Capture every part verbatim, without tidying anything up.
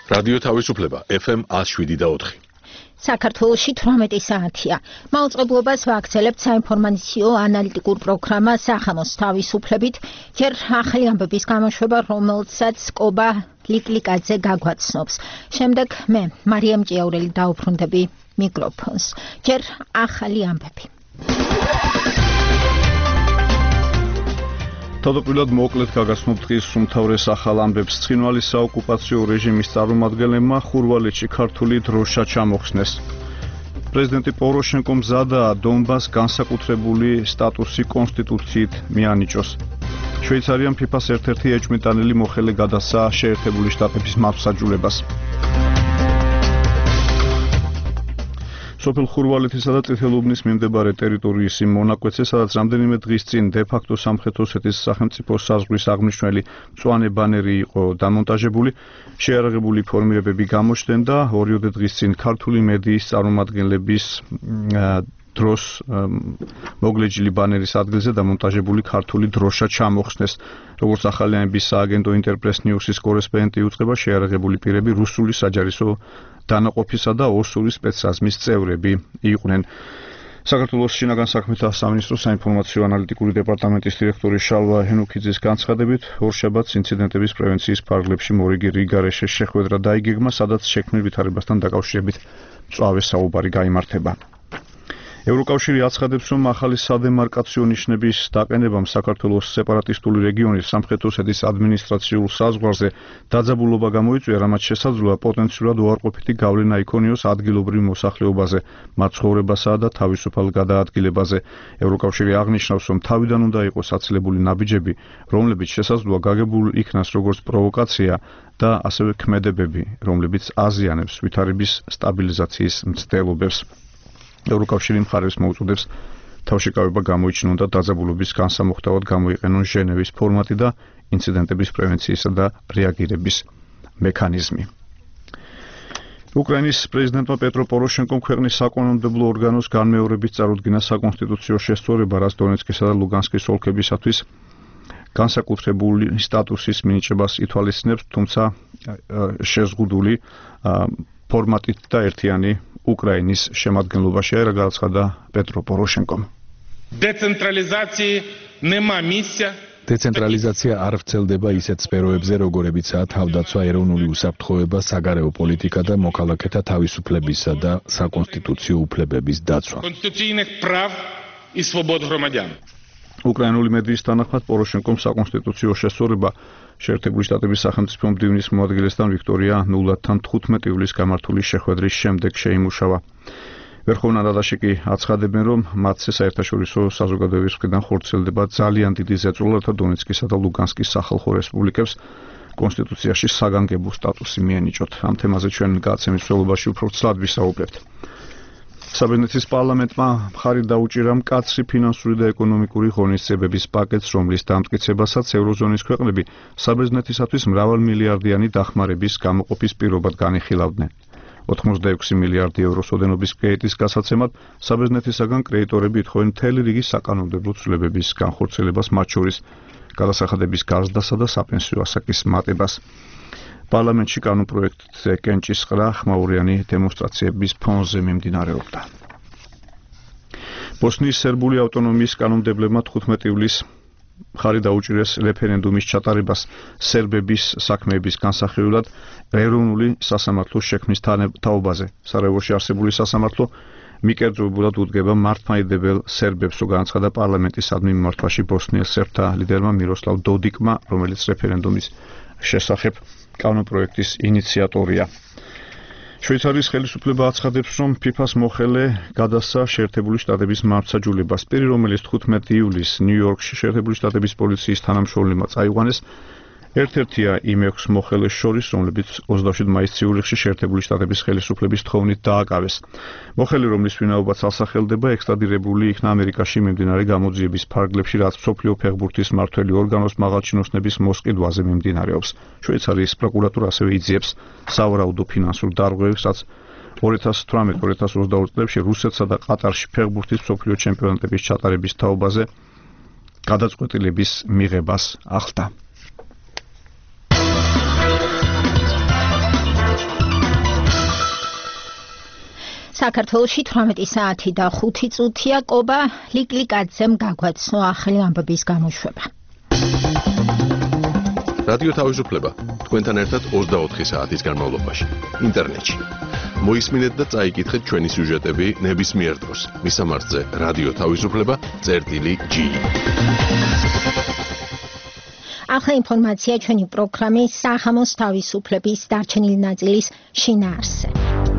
რადიო თავისუფლება ეფ ემ one oh seven და four. საქართველოში თვრამეტი საათია. მაუწყებლობას ვაქცელებთ საინფორმაციო ანალიტიკურ პროგრამა სახანოს თავისუფლებით, ჯერ ახალი ამბების გამოშვება, რომელსაც კობა ლიკლიკაძე გაგვაცნობს. შემდეგ მე, მარიამ ჭიაურელი დაუბრუნდები მიკროფონს. ჯერ ახალი ამბები. თავდაპირველად მოკლედ გაგაცნობთ დღის უმთავრეს ახალ ამბებს. ცხინვალის საოკუპაციო რეჟიმის წარმომადგენლებმა ხურვალეთში ქართული დროშა ჩამოხსნეს. პრეზიდენტი პოროშენკომ მზადაა დონბასს განსაკუთრებული სტატუსი კონსტიტუციით მიანიჭოს. შვეიცარიამ ფიფას ერთ-ერთი ეჭვმიტანილი მოხელე გადასცა შეერთებული შტატების მართლმსაჯულებას. სოფელ ხურვალეთისა და წითელუბნის მიმდებარე ტერიტორიის იმ მონაკვეთზე, სადაც რამდენიმე დღის წინ დე-ფაქტო სამხრეთ ოსეთის სახელმწიფო საზღვრის აღმნიშვნელი მწვანე ბანერი იყო დამონტაჟებული, შეიარაღებული ფორმირებები გამოჩნდნენ და ორიოდე დღის წინ ქართული მედიის წარმომადგენლების დროს მოგლეჯილი ბანერის ადგილზე დამონტაჟებული ქართული დროშა ჩამოხსნეს. როგორც ახალი ამბების სააგენტო ინტერპრეს ნიუსის კორესპონდენტი უწყება, შეიარაღებული პირები რუსული საჯარისო დანაყოფისა და ორსული სპეცრაზმის წევრები იყვნენ. საქართველოს შინაგან საქმეთა სამინისტროს საინფორმაციო ანალიტიკური დეპარტამენტის დირექტორი შალვა ჰენუქიძის განცხადებით, ორშაბათს ინციდენტების პრევენციის ფარგლებში მორიგი რიგარეშეს შეხვედრა დაიგეგმა, სადაც შექმნილ ვითარებასთან დაკავშირებით მწვავე საუბარი გაიმართება. ევროკავშირი აცხადებს, რომ ახალი სადემარკაციო ნიშნების დაყენებამ საქართველოს სეპარატისტული რეგიონის სამხრეთ ოსეთის ადმინისტრაციულ საზღვარზე დაძაბულობა გამოიწვია, რამაც შესაძლოა პოტენციურად უარყოფითი გავლენა იქონიოს ადგილობრივ მოსახლეობაზე, მათ ცხოვრებასა და თავისუფალ გადაადგილებაზე. ევროკავშირი აღნიშნავს, რომ თავიდან უნდა იყოს აცილებული ნაბიჯები, რომლებიც შესაძლოა გაგებულ იქნას როგორც პროვოკაცია და ასევე ქმედებები, რომლებიც აზიანებს ვითარების სტაბილიზაციის მცდელობებს. ევროკავშირი მხარეს მოუწოდებს თავშეკავება გამოიჩინონ და დაძაბულობის განსამოხტავად გამოიყენონ ჟენევის ფორმატი და ინციდენტების პრევენციისა და რეაგირების მექანიზმი. უკრაინის პრეზიდენტმა პეტრო პოროშენკომ ქვეყნის საკანონმდებლო ორგანოს განმეორებით წარუდგინა საკონსტიტუციო შესწორება, რაც დონეცკისა და ლუგანსკის ოლქებისათვის განსაკუთრებული სტატუსის მინიჭებას ითვალისწინებს, თუმცა შეზღუდული ფორმატით და ერთიანი უკრაინის შემადგენლობაშია, რა გააცხადა პეტრო პოროშენკომ. დეცენტრალიზაცია არ ვრცელდება ისეთ სფეროებზე, როგორებიცაა თავდაცვა, ეროვნული უსაფრთხოება, საგარეო პოლიტიკა და მოქალაქეთა თავისუფლებისა და საკონსტიტუციო უფლებების დაცვა. უკრაინული მედიის თანახმად პოროშენკომ საკონსტიტუციო შესწორება შეერთებული შტატების სახელმწიფო მდივნის მოადგილესთან ვიქტორია ნულათთან თხუთმეტი ივლისს გამართული შეხვედრის შემდეგ შეიმუშავა. ვერხოვნა რადაში კი აცხადებენ, რომ მათზე საერთაშორისო საზოგადოების მხრიდან ხორციელდება ძალიან დიდი ზეწოლა დონეცკისა და ლუგანსკის სახალხო რესპუბლიკებს კონსტიტუციაში საგანგებო სტატუსი მიენიჭოთ. ამ თემაზე ჩვენ გაცემის მსვლელობაში უფრო ცლად ვისაუბრებთ. საბერძნეთის პარლამენტმა მხარი დაუჭირა მკაცრი ფინანსური და ეკონომიკური ღონისძიებების პაკეტს, რომლის დამტკიცებასაც ევროზონის ქვეყნები საბერძნეთისათვის მრავალმილიარდიანი დახმარების გამოყოფის პირობად განიხილავდნენ. ოცდაექვსი მილიარდი ევროს ოდენობის კრედიტის გასაცემად საბერძნეთისაგან კრედიტორები ითხოვენ მთელი რიგი საკანონმდებლო ცვლილებების განხორციელებას, მათ შორის გადასახადების გაზრდასა და საპენსიო ასაკის მატებას. პარლამენტში კანონპროექტზე კენჭისყრა ხმაურიანი დემონსტრაციების ფონზე მიმდინარეობდა. ბოსნიის სერბული ავტონომიის კანონმდებლებმა თხუთმეტი ივლისს მხარი დაუჭირეს რეფერენდუმის ჩატარებას სერბების საქმეების განსახილველად ეროვნული სასამართლოს შექმნის თაობაზე. სარაევოში არსებული სასამართლო მიკერძოებულად უდგება მართლმადიდებელ სერბებს, რო განაცხადა პარლამენტისადმი მიმართვაში ბოსნიელ სერბთა ლიდერმა მიროსლავ დოდიკმა, რომელიც რეფერენდუმის შესახებ კანონპროექტის ინიციატორია. შვეიცარიის ხელისუფლება აცხადებს, რომ ფიფას მოხელე გადასცა შეერთებული შტატების მართლმსაჯულებას. პირი, რომელიც თხუთმეტი ივლისს ნიუ-იორკში შეერთებული შტატების პოლიციის თანამშრომლებმა წაიყვანეს, ერთ-ერთია იმ ექვს მოხელეს შორის, რომლებიც ოცდაშვიდ მაისს ციურიხში შეერთებული შტატების ხელისუფლების თხოვნით დააკავეს. მოხელე, რომლის ვინაობაც ასახელდება, ექსტრადირებული იქნა ამერიკაში მიმდინარე გამოძიების ფარგლებში, რაც მსოფლიო ფეხბურთის მმართველი ორგანოს მაღალჩინოსნების მოსყიდვაზე მიმდინარეობს. შვეიცარიის პროკურატურა ასევე იძიებს სავარაუდო ფინანსურ დარღვევებს, რაც ორი ათას თვრამეტ ორი ათას ოცდაორი წლებში რუსეთსა და ყატარში ფეხბურთის მსოფლიო ჩემპიონატების ჩატარების თაობაზე გადაწყვეტილების მიღებას ახლდა. საქართველოში თვრამეტი საათი და ხუთი წუთია. კობა ლიკლიკაძემ გაგვაცნო ახალი ამბების გამოშვება. რადიო თავისუფლება თქვენთან ერთად ოცდაოთხი საათის განმავლობაში ინტერნეტში. მოისმინეთ და წაიკითხეთ ჩვენი სიუჟეტები ნებისმიერ დროს. მისამართზე რადიო თავისუფლება წერტილი ჯი. ახლა ინფორმაცია ჩვენი პროგრამის სახამოს თავისუფლების დარჩენილი ნაწილის შინაარსზე.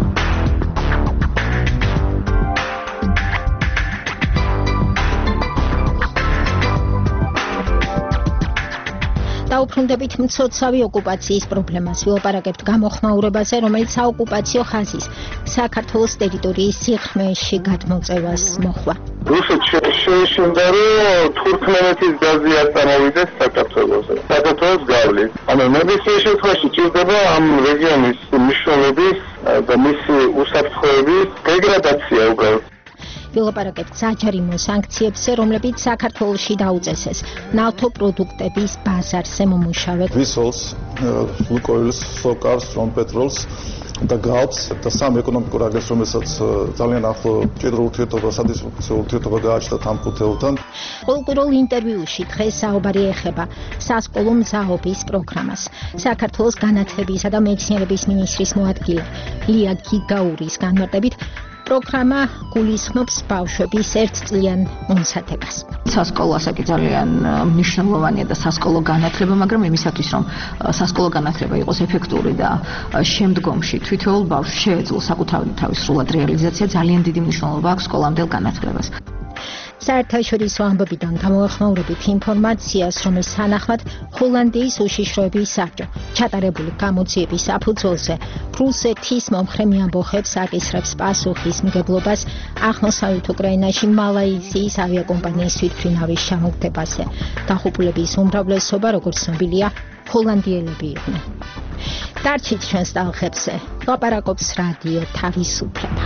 დაუბრუნდებით მცოცავი ოკუპაციის პრობლემას. ვილაპარაკებთ გამოხმაურებაზე, რომელიც საოკუპაციო ხაზის საქართველოს ტერიტორიის სიღრმეში გადმოწევას მოხვა. რუსეთში შეეშინდა, რომ თურქმენეთის გაზი არ წამოვიდეს საქართველოზე. საქართველოს გავლით. ანუ ნებისმიერ შემთხვევაში ჭირდება ამ რეგიონის მნიშვნელობის და მისი უსაფრთხოების დეგრადაცია უბრალოდ. ვილაპარაკებთ საჯარიმო სანქციებზე, რომლებიც საქართველოში დაუწესეს ნავთო პროდუქტების ბაზარზე მომუშავედ. ვისოლს, ლუკოილს, სოკარს, რომპეტროლს და გალფს და სამ ეკონომიკურ აგენტს, რომელსაც ძალიან ახლო მჭიდრო ურთიერთობა, სადისკუსიო ურთიერთობა გააჩნდათ ამ ხუთეულთან. ყოველკვირეულ ინტერვიუში დღეს საუბარი ეხება სასკოლო მზაობის პროგრამას. საქართველოს განათლებისა და მეცნიერების მინისტრის მოადგილე ლია გიგაურის განმარტებით, პროგრამა გულისხმობს ბავშვების ერთწლიან მომზადებას. სასკოლო ასაკი ძალიან მნიშვნელოვანია და სასკოლო განათლება, მაგრამ იმისათვის, რომ სასკოლო განათლება იყოს ეფექტური და შემდგომში თითოეულ ბავშვს შეეძლოს საკუთარი თავის სრულად რეალიზაცია, ძალიან დიდი მნიშვნელობა აქვს სკოლამდელ განათლებას. საერთაშორისო ამბებიდან გამოახმაურებით ინფორმაციას, რომლის თანახმად ჰოლანდიის უშიშროების საბჭო ჩატარებული გამოძიების საფუძველზე რუსეთის მომხრე ამბოხებს აკისრებს პასუხისმგებლობას აღმოსავლეთ უკრაინაში მალაიზიის ავიაკომპანიის თვითმფრინავის ჩამოგდებაზე. დაღუპულების უმრავლესობა, როგორც ცნობილია, ჰოლანდიელები იყვნენ. დარჩით ჩვენს ტალღებზე, ლაპარაკობს რადიო თავისუფლება.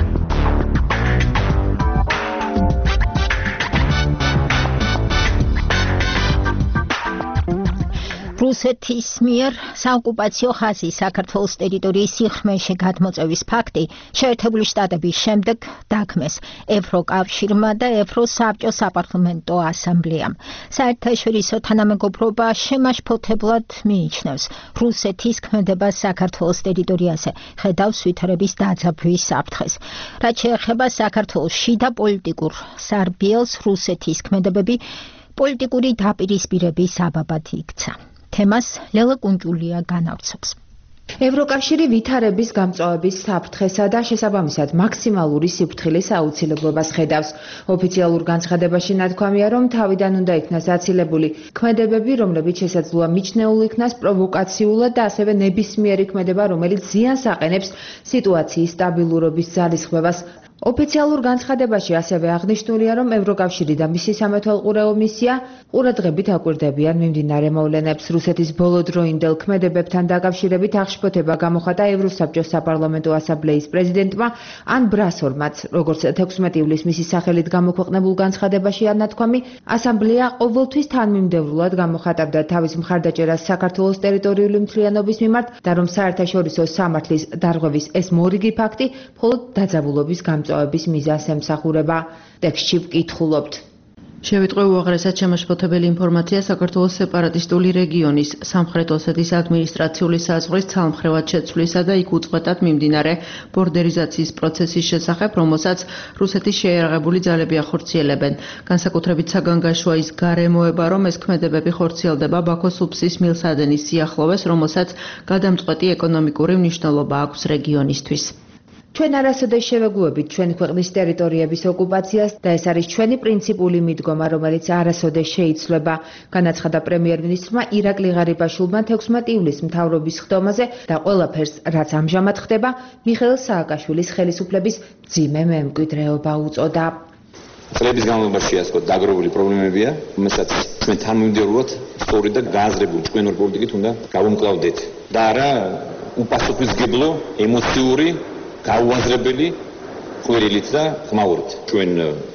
რუსეთის მიერ საოკუპაციო ხაზის საქართველოს ტერიტორიის სიღრმეში გადმოწევის ფაქტი შეერთებული შტატების შემდეგ დაგმეს ევროკავშირმა და ევროსაბჭოს საპარლამენტო ასამბლეამ. საერთაშორისო თანამეგობრობა შემაშფოთებლად მიიჩნევს რუსეთის ქმედებას საქართველოს ტერიტორიაზე, ხედავს ვითარების დაძაბვის საფრთხეს. რაც შეეხება საქართველოს შიდა პოლიტიკურ სარბიელს, რუსეთის ქმედებები პოლიტიკური დაპირისპირების საბაბად იქცა. თემას ლელა კუნჭულია განავრცობს. ევროკავშირი ვითარების გამწვავების საფრთხესა და შესაბამისად მაქსიმალური სიფრთხილის აუცილებლობას ხედავს. ოფიციალურ განცხადებაში ნათქვამია, რომ თავიდან უნდა იქნას აცილებული ქმედებები, რომლებიც შესაძლოა მიჩნეულ იქნას პროვოკაციულად და ასევე ნებისმიერი ქმედება, რომელიც ზიანს აყენებს სიტუაციის სტაბილურობის ძალისხმევას. ოფიციალურ განცხადებაში ასევე აღნიშნულია, რომ ევროკავშირი და მისი სამეთვალყურეო მისია ყურადღებით აკვირდებიან მიმდინარე მოვლენებს. რუსეთის ბოლოდროინდელ ქმედებებთან დაკავშირებით აღშფოთება გამოხატა ევროსაბჭოს საპარლამენტო ასამბლეის პრეზიდენტმა ან ბრასორმაც. როგორც თექვსმეტი ივლისს მისი სახელით გამოქვეყნებულ განცხადებაში ანათქვამი, ასამბლეა ყოველთვის თანმიმდევრულად გამოხატავდა თავის მხარდაჭერას საქართველოს ტერიტორიული მთლიანობის მიმართ და რომ საერთაშორისო სამართლის დარღვევის ეს მორიგი ფაქტი მხოლოდ დაძაბულობის გამწვავების მიზანს ემსახურება. ტექსტში ვკითხულობთ. შევიტყვე უაღრესად შემაშფოთებელი ინფორმაცია საქართველოს სეპარატისტული რეგიონის სამხრეთ ოსეთის ადმინისტრაციული საზღვრის ცალმხრივად შეცვლისა და იქ უწყვეტად მიმდინარე ბორდერიზაციის პროცესის შესახებ, რომელსაც რუსეთის შეიარაღებული ძალები ახორციელებენ. განსაკუთრებით საგანგაშოა ის გარემოება, რომ ეს ქმედებები ხორციელდება ბაქოს უბსის მილსადენის სიახლოვეს, რომელსაც გადამწყვეტი ეკონომიკური მნიშვნელობა აქვს რეგიონისთვის. ჩვენ არასოდეს შევეგუებით ჩვენი ქვეყნის ტერიტორიების ოკუპაციას და ეს არის ჩვენი პრინციპული მიდგომა, რომელიც არასოდეს შეიცვლება, განაცხადა პრემიერ-მინისტრმა ირაკლი ღარიბაშვილმა თექვსმეტი ივლისს მთავრობის ხდომაზე და ყველაფერს, რაც ამჟამად ხდება, მიხეილ სააკაშვილის ხელისუფლების მძიმე მემკვიდრეობა უწოდა. წლების განმავლობაში ასკო დაგროვილი პრობლემებია, რომელსაც ჩვენ თანმიმდევრულად სწორი და გააზრებული ჩვენური პოლიტიკით უნდა გავუმკლავდეთ და არა უპასუხისმგებლო ემოციური გაუაზრებელი ხვირილით და ხმაურით. ჩვენ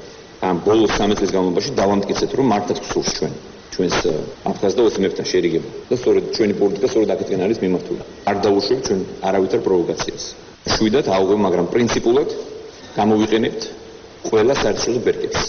ამ ბოლო სამი წლის განმავლობაში დავამტკიცეთ, რომ მართლაც გსურს ჩვენ ჩვენს აფხაზ და ოსმებთან შერიგება და სწორედ ჩვენი პოლიტიკა სწორედ აქეთკენ არის მიმართული. არ დაუშვებ ჩვენ არავითარ პროვოკაციას. შვიდად აუღებ, მაგრამ პრინციპულად გამოვიყენებთ ყველა სარცხველ ბერკეტს.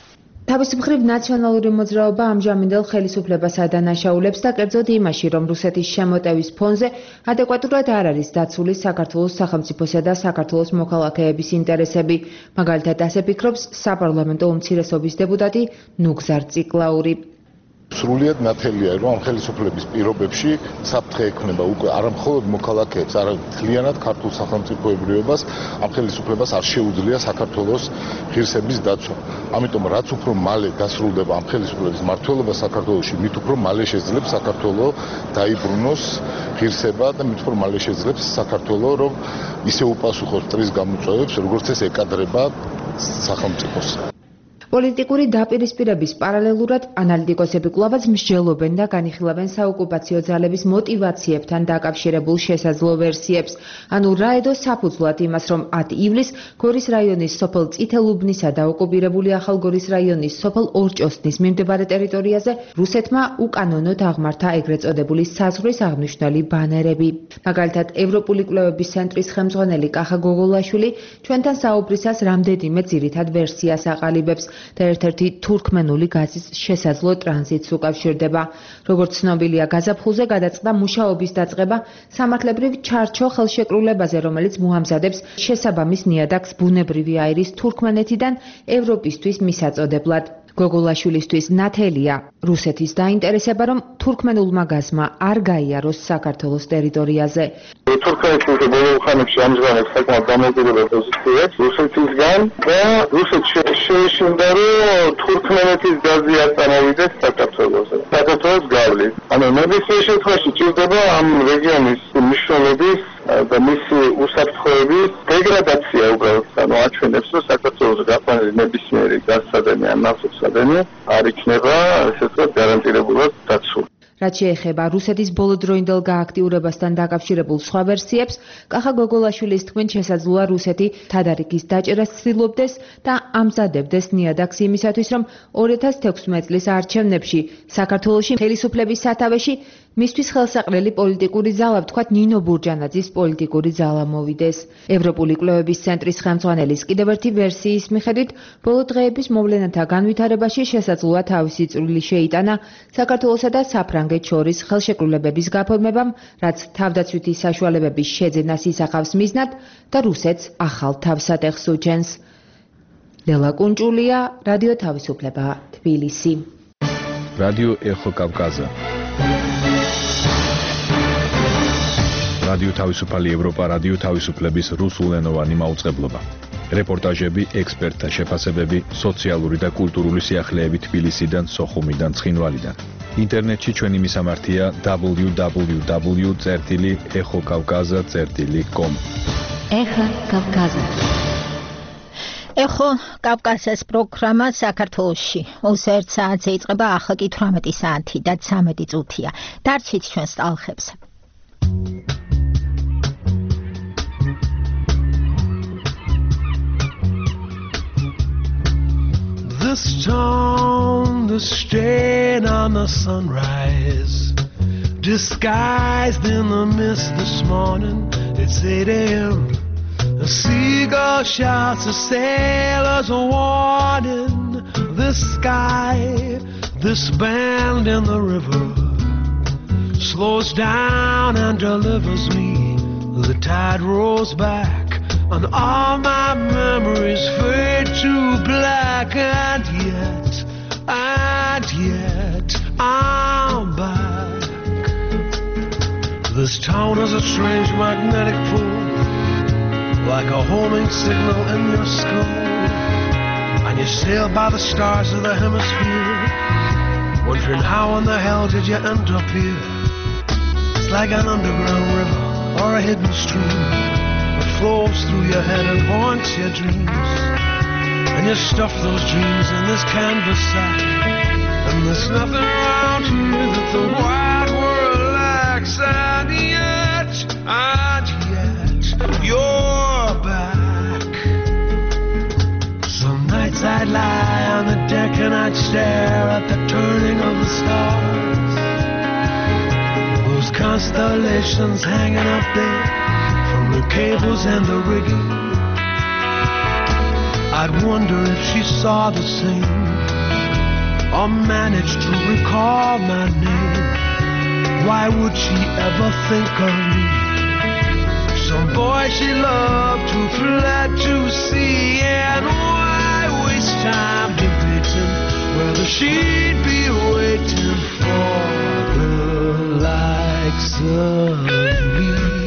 თავის მხრივ ნაციონალური მოძრაობა ამჟამინდელ ხელისუფლებას ადანაშაულებს და კერძოდ იმაში, რომ რუსეთის შემოტევის ფონზე ადეკვატურად არ არის დაცული საქართველოს სახელმწიფოსა და საქართველოს მოქალაქეების ინტერესები. მაგალითად, ასე ფიქრობს საპარლამენტო უმცირესობის დეპუტატი ნუგზარ ციკლაური. სრულიად ნათელია, რომ ამ ხელისუფლების პირობებში საფრთხე ექმნება უკვე არამხოლოდ მოქალაქეებს, არამედ მთლიანად ქართულ სახელმწიფოებრიობას, ამ ხელისუფლებას არ შეუძლია საქართველოს ღირსების დაცვა. ამიტომ რაც უფრო მალე დასრულდება ამ ხელისუფლების მმართველობა საქართველოში, მით უფრო მალე შეძლებს საქართველო დაიბრუნოს ღირსება და მით უფრო მალე შეძლებს საქართველო, რომ ისე უპასუხოს მტრის გამოწვევებს, როგორც ეს ეკადრება სახელმწიფოს. პოლიტიკური დაპირისპირების პარალელურად ანალიტიკოსები კვლავაც მსჯელობენ და განიხილავენ საოკუპაციო ძალების მოტივაციებთან დაკავშირებულ შესაძლო ვერსიებს. ანუ რა ედო საფუძვლად იმას, რომ ათი ივლისს გორის რაიონის სოფელ წითელუბნისა და ოკუპირებული ახალგორის რაიონის სოფელ ორჭოსნის მიმდებარე ტერიტორიაზე რუსეთმა უკანონოდ აღმართა ეგრეთ წოდებული საზღვრის აღნიშნული ბანერები. მაგალითად, ევროპული კვლევების ცენტრის ხელმძღვანელი კახა გოგოლაშვილი ჩვენთან საუბრისას რამდენიმე ძირითად ვერსიას აყალიბებს და ერთ-ერთი თურქმენული გაზის შესაძლო ტრანზიტს უკავშირდება. როგორც ცნობილია, გაზაფხულზე გადაწყდა მუშაობის დაწყება სამართლებრივ ჩარჩო ხელშეკრულებაზე, რომელიც მოამზადებს შესაბამის ნიადაგს ბუნებრივი აირის თურქმენეთიდან ევროპისთვის მისაწოდებლად. გოგოლაშვილისთვის ნათელია რუსეთის დაინტერესება, რომ თურქმენულმა გაზმა არ გაიაროს საქართველოს ტერიტორიაზე. თურქმენეთის ბოლო ხანებში ამჟღავნებს საკმაოდ დამოუკიდებელ პოზიციებს რუსეთისგან და რუსეთს შეეშინდა, რომ თურქმენეთის გაზი არ წამოვიდეს საქართველოზე. საქართველოს გავლით. ანუ ნებისმიერ შემთხვევაში ჭირდება ამ რეგიონის მნიშვნელობის და მისი უსაფრთხოების დეგრადაცია უბრალოდ. ანუ აჩვენებს, რომ საქართველოს გაყვანილი ნებისმიერი გაზსადენი ან ნავთობსადენი არ იქნება ესე ვთქვათ გარანტირებულად დაცული. რაც შეეხება რუსეთის ბოლოდროინდელ გააქტიურებასთან დაკავშირებულ სხვა ვერსიებს, კახა გოგოლაშვილის თქმით, შესაძლოა რუსეთი თადარიგის დაჭერას ცდილობდეს და ამზადებდეს ნიადაგს იმისათვის, რომ ორი ათას თექვსმეტ წლის არჩევნებში საქართველოში ხელისუფლების სათავეში მისთვის ხელსაყრელი პოლიტიკური ძალა, ვთქვათ, ნინო ბურჯანაძის პოლიტიკური ძალა მოვიდეს. ევროპული კვლევების ცენტრის ხელმძღვანელის კიდევ ერთი ვერსიის მიხედვით, ბოლო დღეების მოვლენათა განვითარებაში შესაძლოა თავისი წვლილი შეიტანა საქართველოსა და საფრანგეთს შორის ხელშეკრულებების გაფორმებამ, რაც თავდაცვითი საშუალებების შეძენას ისახავს მიზნად და რუსეთს ახალ თავსატეხს უჩენს. ლელა კუნჭულია, რადიო თავისუფლება, თბილისი. რადიო ეხო კავკაზა. რადიო თავისუფალი ევროპა, რადიო თავისუფლების რუსულენოვანი მაუწყებლობა. რეპორტაჟები, ექსპერტთა შეფასებები, სოციალური და კულტურული სიახლეები თბილისიდან, სოხუმიდან, ცხინვალიდან. ინტერნეტში ჩვენი მისამართია დაბლიუ დაბლიუ დაბლიუ წერტილი ეხო კავკაზა წერტილი კომ. ეხო კავკაზა. ეხო კავკაზას პროგრამა საქართველოში ოცი საათზე იწყება, ახლა კი თვრამეტი საათი და ცამეტი წუთია. დარჩით ჩვენს ტალღებს. This town, the stain on the sunrise, disguised in the mist this morning. It's eight a.m. A seagull shouts a sailor's warning. This sky, this bend in the river, slows down and delivers me. The tide rolls back, and all my memories fade to black. And yet, and yet, I'm back. This town is a strange magnetic pull, like a homing signal in your skull. And you sail by the stars of the hemisphere, wondering how in the hell did you end up here. It's like an underground river or a hidden stream that flows through your head and haunts your dreams. And you stuff those dreams in this canvas sack, and there's nothing around here that the wide world lacks. And yet, and yet, you're back. Some nights I'd lie on the deck and I'd stare at the turning of the stars, those constellations hanging up there from the cables and the rigging. I'd wonder if she saw the same or managed to recall my name. Why would she ever think of me? Some boy she loved who fled to sea. And why waste time debating whether she'd be waiting for the likes of me?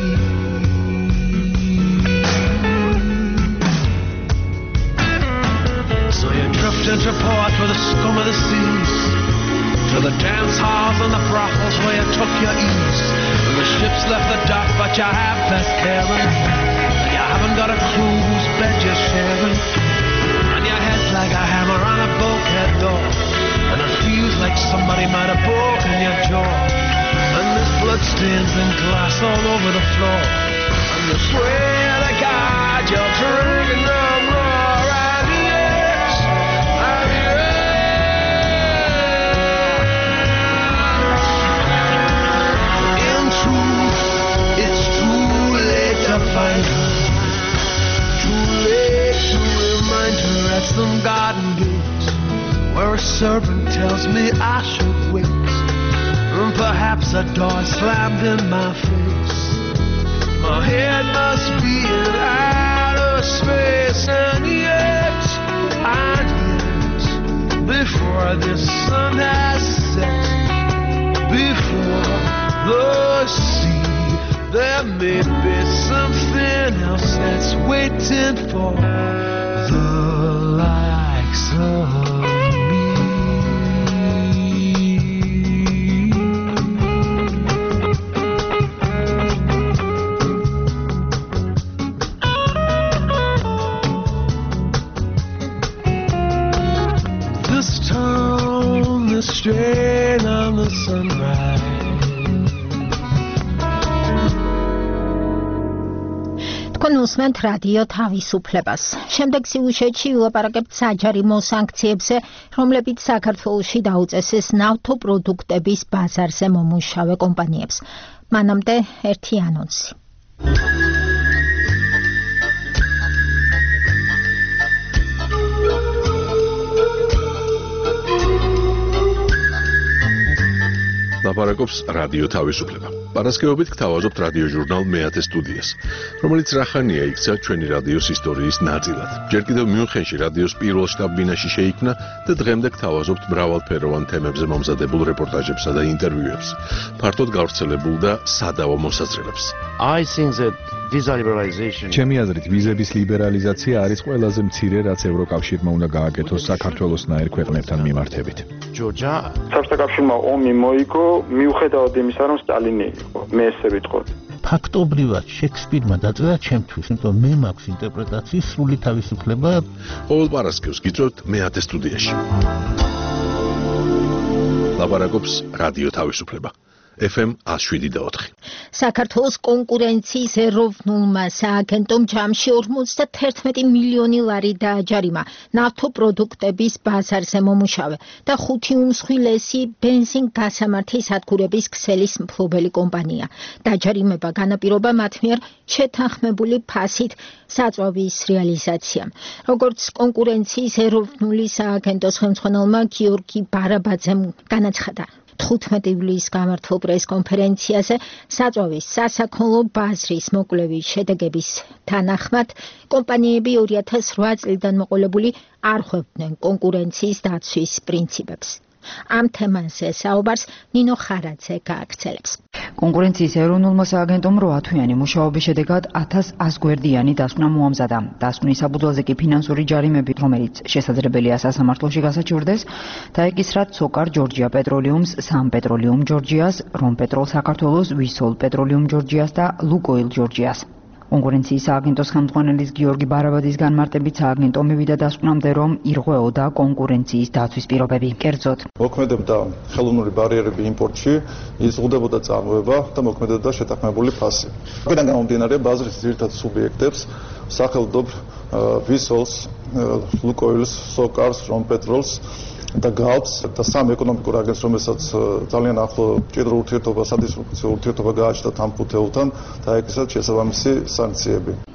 So you drift into port with the scum of the seas, to the dance halls and the brothels where you took your ease. And the ship's left the dock, but you have best caring, and you haven't got a clue whose bed you're sharing. And your head's like a hammer on a bulkhead door, and it feels like somebody might have broken your jaw. And there's bloodstains and glass all over the floor, and you swear to God you're drinking no more. And yes, and yes, in truth, it's too late to find her, too late to remind her at some garden gate where a servant tells me I should wait. And perhaps a door slammed in my face. My head must be in outer space. And yet, and yet, before the sun has set, before the sea, there may be something else that's waiting for the likes of me. Strain on the sunrise. თქვენ უსმენთ რადიო თავისუფლებას. შემდეგ სიუჟეტში ვილაპარაკებთ საჯარი მოსანქციებზე, რომლებიც საქართველოში დაუწესეს ნავთობპროდუქტების ბაზარზე მომუშავე კომპანიებს. მანამდე ერთი ანონსი. ლაპარაკობს რადიო თავისუფლება. პარასკევობით გთავაზობთ რადიო ჟურნალ მეათე სტუდიას, რომელიც რახანია იქცა ჩვენი რადიოს ისტორიის ნაწილად. ჯერ კიდევ მიუნხენში რადიოს პირველ შტაბ-ბინაში შეიქმნა და დღემდე გთავაზობთ მრავალფეროვან თემებზე მომზადებულ რეპორტაჟებსა და ინტერვიუებს, ფართოდ გავრცელებულ და სადავო მოსაზრებებს. I think that visa liberalization. ჩემი აზრით, ვიზების ლიბერალიზაცია არის ყველაზე მცირე, რაც ევროკავშირმა უნდა გააკეთოს საქართველოსნაირ ქვეყნებთან მიმართებით. Georgia. საბჭოთა კავშირმა ომი მოიგო, მიუხედავად იმისა, რომ სტალინი იყო. მე ესე ვიტყოდი. ფაქტობრივად შექსპირმა დაწერა ჩემთვის, იმიტომ მე მაქვს ინტერპრეტაციის სრული თავისუფლება. ყოველ პარასკევს გიწევთ მეათე სტუდიაში. ლაპარაკობს რადიო თავისუფლება. ეფ ემ one oh seven point four. საქართველოს კონკურენციის ეროვნულმა სააგენტომ ჯამში ორმოცდაერთმეტი მილიონი ლარი დააჯარიმა ნავთობპროდუქტების ბაზარზე მომუშავე და ხუთი უმსხვილესი ბენზინ-გასამართი სადგურების ქსელის მფლობელი კომპანია. დაჯარიმება განაპირობა მათ მიერ შეთანხმებული ფასით საწვავის რეალიზაციამ. როგორც კონკურენციის ეროვნული სააგენტოს ხელმძღვანელმა გიორგი ბარაბაძემ განაცხადა, თხუთმეტი ივლისს გამართულ პრეს-კონფერენციაზე საწვავის სასაქონლო ბაზრის მოკვლევის შედეგების თანახმად კომპანიები ორი ათას რვა წლიდან მოყოლებული არ ხვევდნენ კონკურენციის დაცვის პრინციპებს. ამ თემაზე საუბარს ნინო ხარაძე გააგრძელებს. კონკურენციის ეროვნულმა სააგენტომ რვა თვიანი მუშაობის შედეგად ათას ას გვერდიანი დასკვნა მოამზადა. დასკვნის საფუძველზე კი ფინანსური ჯარიმები, რომელიც შესაძლებელია სასამართლოში გასაჩივრდეს, დაეკისრათ სოკარ ჯორჯია პეტროლიუმს, სამ პეტროლიუმ ჯორჯიას, რომპეტროლ საქართველოს, ვისოლ პეტროლიუმ ჯორჯიას და ლუკოილ ჯორჯიას. კონკურენციის სააგენტოს ხელმძღვანელის გიორგი ბარაბაძის განმარტებით სააგენტო მივიდა დასკვნამდე, რომ ირღვეოდა კონკურენციის დაცვის პირობები. კერძოდ, მოქმედებდა ხელოვნური ბარიერები იმპორტში, იზღუდებოდა წარმოება და მოქმედებდა შეთანხმებული ფასი. აქედან გამომდინარე, ბაზრის ძირითად სუბიექტებს სახელმწიფო ვისოლს, ლუკოილს, სოკარს, რომპეტროლს და გალფს და სამ ეკონომიკურ აგენტს, რომელსაც ძალიან ახლო მჭიდრო ურთიერთობა, სადისლოკაციო ურთიერთობა გააჩნდათ ამ ხუთეულთან, დაეკისრათ შესაბამისი სანქციები.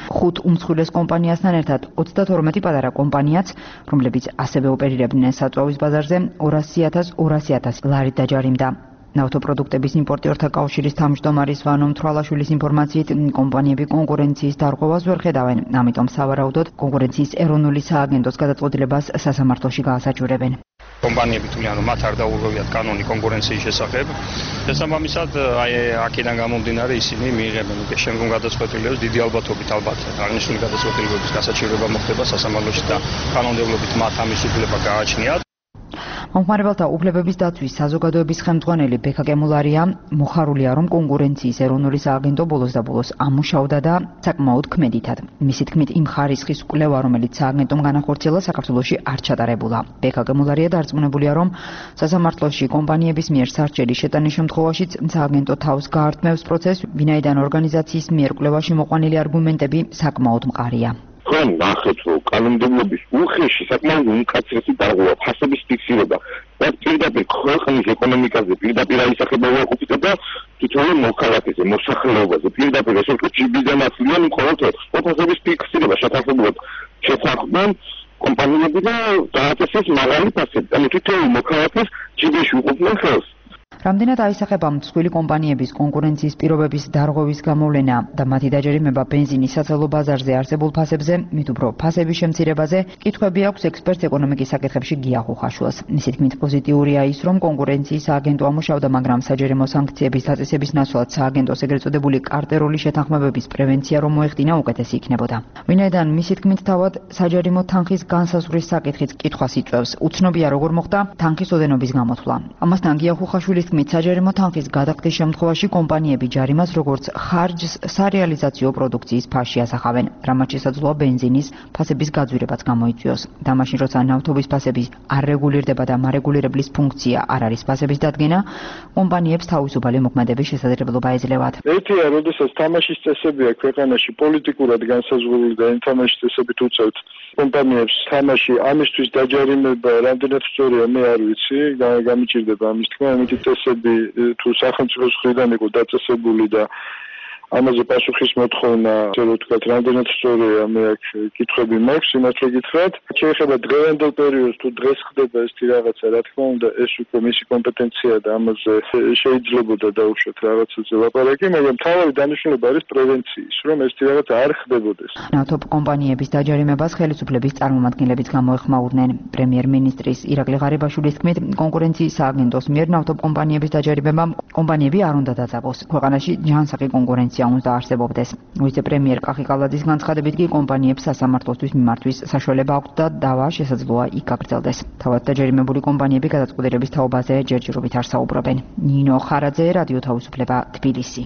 ხუთ უმსხვილეს კომპანიასთან ერთად ოცდათორმეტი პატარა კომპანიაც, რომლებიც ასევე ოპერირებდნენ საწვავის ბაზარზე, ორასი ათას ორასი ათას ლარით დაჯარიმდა. ნავთობპროდუქტების იმპორტიორთა კავშირის თავმჯდომარის ვანო მთვრალაშვილის ინფორმაციით, კომპანიები კონკურენციის დარღვევას ვერ ხედავენ, ამიტომ სავარაუდოდ კონკურენციის ეროვნული სააგენტოს გადაწყვეტილებას სასამართლოში გაასაჩურებენ. კომპანიები თვლიან, რომ მათ არ დაურღვევიათ კანონი კონკურენციის შესახებ. შესაბამისად, აი აქედან გამომდინარე ისინი მიიღებენ უკვე შემდგომ გადაწყვეტილებებს, დიდი ალბათობით ალბათ აღნიშნული გადაწყვეტილებების გასაჩივრება მოხდება სასამართლოში და კანონმდებლობით მათ ამის უფლება გააჩნიათ. მომხმარებელთა უფლებების დაცვის საზოგადოების ხელმძღვანელი ბექა კემულარია მოხარულია, რომ კონკურენციის ეროვნული სააგენტო ბოლოს და ბოლოს ამუშავდა და საკმაოდ ქმედითად. მისი თქმით, იმ ხარისხის კვლევა, რომელიც სააგენტომ განახორციელა, საქართველოში არ ჩატარებულა. ბექა კემულარია დარწმუნებულია, რომ სასამართლოში კომპანიების მიერ სარჩელის შეტანის შემთხვევაშიც სააგენტო თავს გაართმევს პროცესს, ვინაიდან ორგანიზაციის მიერ კვლევაში მოყვანილი არგუმენტები საკმაოდ მყარია. თქვენ ნახეთ, რომ კანონმდებლობის უხეში საკმაოდ უმკაცრესი დარღვევა, ფასების ფიქსირება და პირდაპირ ქვეყნის ეკონომიკაზე პირდაპირ აისახება უარყოფითად და თითოეულ მოქალაქეზე, მოსახლეობაზე პირდაპირ ესე ვთქვათ, ჯიბიდან აცლიან ყოველთვის ფასების ფიქსირება შეთანხმებულად შეცახდნენ კომპანიები და დააწესეს მაღალი ფასები. ანუ თითოეულ მოქალაქეს ჯიბეში უყოფდნენ ხელს. რამდენად აისახება მსხვილი კომპანიების კონკურენციის პირობების დარღვევის გამოვლენა და მათი დაჯერიმება ბენზინის საცალო ბაზარზე არსებულ ფასებზე, მით უფრო ფასების შემცირებაზე, კითხვები აქვს ექსპერტ ეკონომიკის საკითხებში გია ხუხაშვილს. მისი თქმით, პოზიტიურია ის, რომ კონკურენციის სააგენტო ამუშავდა, მაგრამ საჯერიმო სანქციების დაწესების ნაცვლად სააგენტოს ეგრეთ წოდებული კარტერული შეთანხმებების პრევენცია რომ მოეხდინა უკეთესი იქნებოდა. ვინაიდან მისი თქმით, თავად საჯერიმო თანხის განსაზღვრის საკითხიც კითხვას იწვევს. უცნობია როგორ მოხდა თანხის ოდენობის გამოთვლა. ამასთან გია ხუხაშვილის თქმით, საჯერიმო თანხის გადახდის შემთხვევაში კომპანიები ჯარიმას როგორც ხარჯს სარეალიზაციო პროდუქციის ფასში ასახავენ, რამაც შესაძლოა ბენზინის ფასების გაძვირებაც გამოიწვიოს. და მაშინ, როცა ნავთობის ფასები არ რეგულირდება და მარეგულირებლის ფუნქცია არ არის ფასების დადგენა, კომპანიებს თავისუფალი მოქმედების შესაძლებლობა ეძლევათ. ერთია, როდესაც თამაშის წესები აქვს ქვეყანაში პოლიტიკურად განსაზღვრული და იმ თამაშის წესებით უწევთ კომპანიებს თამაში, ამისთვის დაჯარიმება რამდენად სწორია, მე არ ვიცი, გამიჭირდება ამის თქმა, ამით წესები თუ სახელმწიფოს მხრიდან იყო დაწესებული და ამაზე პასუხის მოთხოვნა, ასე რომ ვთქვათ, რამდენად სწორია, მე აქ კითხვები მაქვს, იმათვე გითხრათ. შეიძლება დღევანდელ პერიოდს თუ დღეს ხდება ეს რაღაცა, რა თქმა უნდა, ეს უკვე მისი კომპეტენცია და ამაზე შეიძლებოდა დაუშვათ რაღაცაზე ლაპარაკი, მაგრამ თავი დანიშნულება არის პრევენციის, რომ ეს რაღაცა არ ხდებოდეს. ნავთობ კომპანიების დაჯარიმებას ხელისუფლების წარმომადგენლებიც გამოეხმაურნენ. პრემიერ-მინისტრის ირაკლი ღარიბაშვილის თქმით, კონკურენციის სააგენტოს მიერ ნავთობ კომპანიების დაჯარიმებამ კომპანიები არ უნდა დაწაბოს. ქვეყანაში ჯანსაღი კონკურენცია უნდა არსებობდეს. ვიცე-პრემიერ კახი კალაძის განცხადებით კი კომპანიებს სასამართლოსთვის მიმართვის საშუალება აქვთ და დავა შესაძლოა იქ გაგრძელდეს. თავად დაჯერიმებული კომპანიები გადაწყვეტილების თაობაზე ჯერჯერობით არ საუბრობენ. ნინო ხარაძე, რადიო თავისუფლება, თბილისი.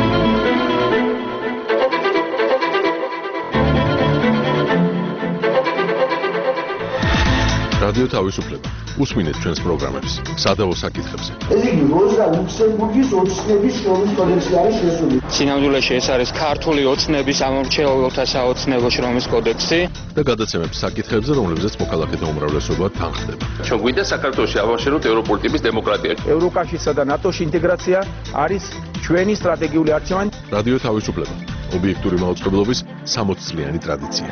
რადიო თავისუფლება. უსმინეთ ჩვენს პროგრამებს სადავო საკითხებზე. ეს იგი როზა ლუქსემბურგის ოცნების შრომის კოდექსი არის შესული. სინამდვილეში ეს არის ქართული ოცნების ამორჩეულთა საოცნებო შრომის კოდექსი და გადაცემებს საკითხებზე, რომლებზეც მოქალაქეთა უმრავლესობა თანხდება. ჩვენ გვინდა საქართველოში ავაშენოთ ევროპული ტიპის დემოკრატია. ევროკავშირსა და ნატოში ინტეგრაცია არის ჩვენი სტრატეგიული არჩევანი. რადიო თავისუფლება. ობიექტური მაუწყებლობის სამოცი წლიანი ტრადიცია.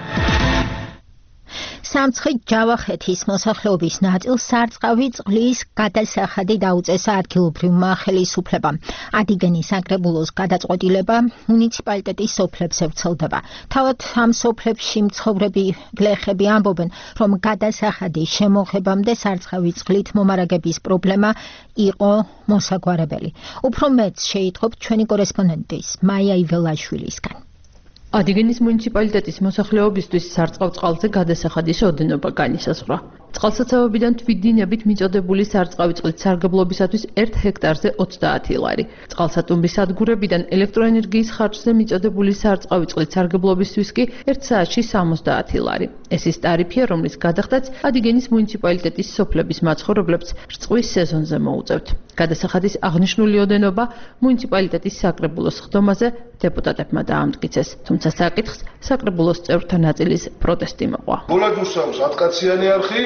სამცხით ჯავახეთის მოსახლეობის ნაწილს სარწყავი წყლის გადასახადი დაუწესა ადგილობრივმა ხელისუფლებამ. ადიგენის საკრებულოს გადაწყვეტილება მუნიციპალიტეტის სოფლებზე ვრცელდება. თავად ამ სოფლებში მცხოვრები გლეხები ამბობენ, რომ გადასახადის შემოღებამდე სარწყავი წყლით მომარაგების პრობლემა იყო მოსაგვარებელი. უფრო მეტს შეიტყობთ ჩვენი კორესპონდენტის მაია იველაშვილისგან. ადიგენის მუნიციპალიტეტის მოსახლეობისთვის სარწყავ წყალზე გადასახადის ოდენობა განისაზღვრა. წყალსაცავებიდან თვითდინებით მიწოდებული სარწყავი წყლის სარგებლობისათვის ერთ ჰექტარზე ოცდაათი ლარი. წყალსატუმბის სადგურებიდან ელექტროენერგიის ხარჯზე მიწოდებული სარწყავი წყლის სარგებლობისთვის კი ერთ საათში სამოცდაათი ლარი. ეს ის ტარიფია, რომლის გადახდაც ადიგენის მუნიციპალიტეტის სოფლების მაცხოვრებლებს რწყვის სეზონზე მოუწევთ. გადასახადის აღნიშნული ოდენობა მუნიციპალიტეტის საკრებულოს ხდომაზე დეპუტატებმა დაამტკიცეს, თუმცა საკითხს საკრებულოს წევრთა ნაწილის პროტესტი მოყვა. ბოლადუსავს ათკაციანი არხი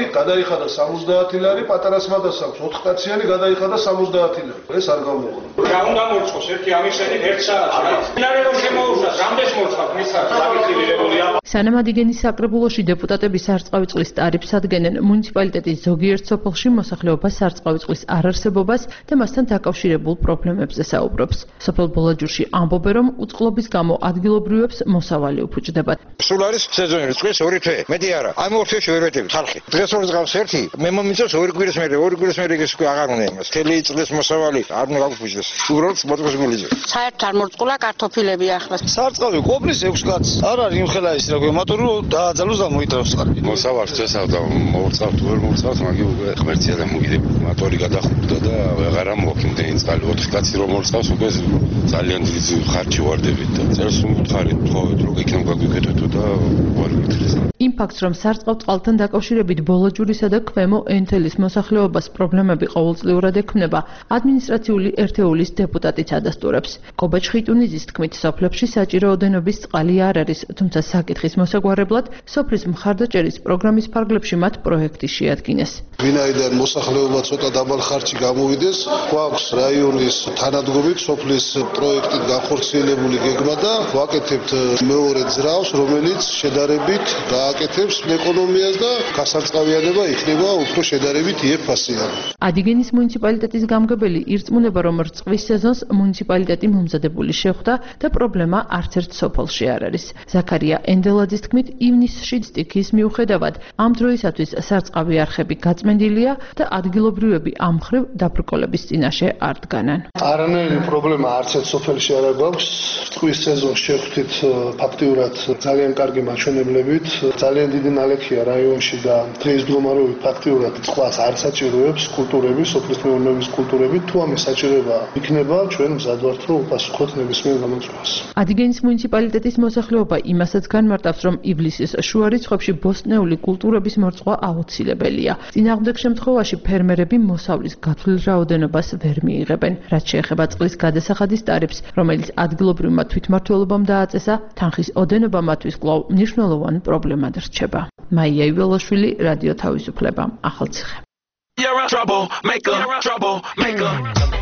გადაიხადა სამოცდაათი ლარი, პატარას მადას აქვს ოთხ კაციანი გადაიხადა სამოცდაათი ლარი. ეს არ გამოუყო. რა უნდა მორწყოს ერთი ამისენით ერთ საათში. ნარე რომ შემოუშვას, რამდენს მორწყავს მის საკითხილებულია. სანამ ადიგენის საკრებულოში დეპუტატები სარწყავი წყლის ტარიფს ადგენენ, მუნიციპალიტეტის ზოგიერთ სოფელში მოსახლეობა სარწყავი წყლის არარსებობას და მასთან დაკავშირებულ პრობლემებზე საუბრობს. სოფელ ბოლაჯურში ამბობენ, რომ უწყლობის გამო ადგილობრივებს მოსავალი უფუჭდებათ. სულ არის სეზონური წყლის ორი თვე, მეტი არა. ამ ორ თვეში ვერ ვეტევით ხალხი. დღეს ორ ზღავს ერთი, მე მომიწევს ორი კვირის მერე, ორი კვირის მერე ეს აღარ უნდა იმას. თელი წყლის მოსავალი არ უნდა გაგუფუჭდეს. უბრალოდ მოწყოს გულიძე. საერთოდ არ მორწყულა კარტოფილები ახლა. სარწყავი ყოფნის ექვს კაცს. არ არის იმ ხელა ის რა ქვია, მოტორი დააძალოს და მოიტრავს კარგი. მოსავარს წესავდა, მოურწყავთ, ვერ მოურწყავთ, მაგ ღმერთია და მოგიდე მოტორი გადახურდა და აღარ ამოქიმდენი წყალი ოთხ კაცი რომ მოურწყავს უკვე ძალიან დიდი ხარჯი ვარდებით და წერს უმთხარით თხოვეთ რომ იქნებ გაგვიკეთეთო და ვარ გითხრეს. იმ ფაქტს, რომ სარწყავ წყალთან დაკავშირებით ბოლაჯურისა და ქვემო ენთელის მოსახლეობას პრობლემები ყოველწლიურად ექმნება, ადმინისტრაციული ერთეულის დეპუტატიც ადასტურებს. კობაჩ ხიტუნიძის თქმით, სოფლებში საჭირო ოდენობის წყალი არ არის, თუმცა საკითხის მოსაგვარებლად სოფლის მხარდაჭერის პროგრამის ფარგლებში მათ პროექტი შეადგინეს. ვინაიდან მოსახლეობა ცოტა დაბალ ხარჯი გამოვიდეს, გვაქვს რაიონის თანადგომით სოფლის პროექტით განხორციელებული გეგმა და ვაკეთებთ მეორე ძრავს, რომელიც შედარებით გააკეთებს ეკონომიას და გასარწყავიანება იქნება უფრო შედარებით იეფასიანი. ადიგენის მუნიციპალიტეტის გამგებელი ირწმუნება, რომ რწყვის სეზონს მუნიციპალიტეტი მომზადებული შეხვდა და პრობლემა არც ერთ სოფელში არ არის. ზაქარია ენდელაძის თქმით, ივნისში სტიქის მიუხედავად ამ დროისათვის სარწყავი არხები გაწმენდილია და ადგილობრივები ამ მხრივ დაბრკოლების წინაშე არ დგანან. არანაირი პრობლემა არც ერთ სოფელში არ აქვს. რწყვის სეზონს შევხვდით ფაქტიურად ძალიან კარგი მაჩვენებლებით. ძალიან დიდი ნალექია რაიონში და დღის მდგომარეობით ფაქტიურად წყალს არ საჭიროებს კულტურები, სოფლის მეურნეობის კულტურები. თუ ამის საჭიროება იქნება, ჩვენ მზად ვართ რომ უპასუხოთ ნებისმიერ გამოწვევას. ადიგენის მუნიციპალიტეტის მოსახლეობა იმასაც განმარტავს, რომ ივლისის შუა რიცხვებში ბოსტნეული კულტურების მორწყვა აუცილებელია. წინააღმდეგ შემთხვევაში ფერმერები მოსავლის გათვლილ რაოდენობას ვერ მიიღებენ. რაც შეეხება წყლის გადასახადის ტარიფს, რომელიც ადგილობრივმა თვითმმართველობამ დააწესა, თანხის ოდენობა მათთვის კვლავ მნიშვნელოვანი პრობლემად რჩება. მაია იველაშვილი, რადიო თავისუფლება, ახალციხე. You're a troublemaker, troublemaker.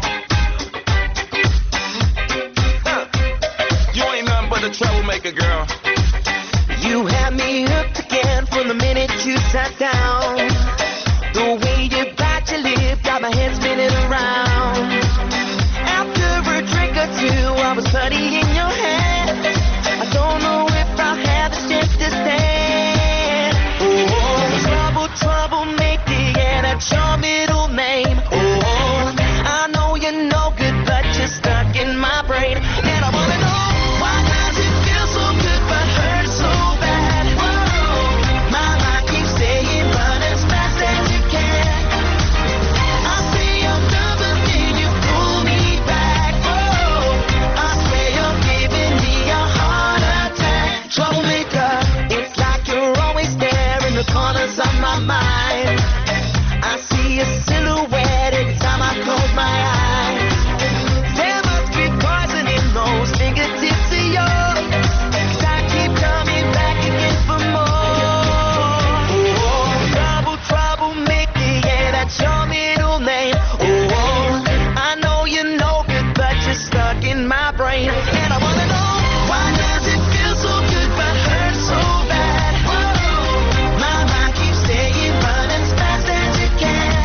You ain't nothing but a troublemaker, girl. You had me hooked again from the minute you sat down. The way you bite your lip got my head spinning around. After a drink or two, I was putty in your hand. I don't know if I'll have the strength to stand. Oh, trouble, troublemaker, yeah, that's your middle name. Oh, I know you're no good, but you're stuck in my brain. And I wanna know, why does it feel so good but hurt so bad? Whoa, my mind keeps saying run as fast as you can. I say I'm done, but then you pull me back. Whoa, I swear you're giving me a heart attack. Troublemaker, it's like you're always there in the corners of my mind. I see a silhouette every time I close my eyes. There must be poison in those fingertips of yours, 'cause I keep coming back again for more. Oh, trouble, troublemaker, yeah, that's your middle name. Oh, I know you're no good, but you're stuck in my brain. And I wanna know, why does it feel so good but hurt so bad? Whoa, my mind keeps saying run as fast as you can.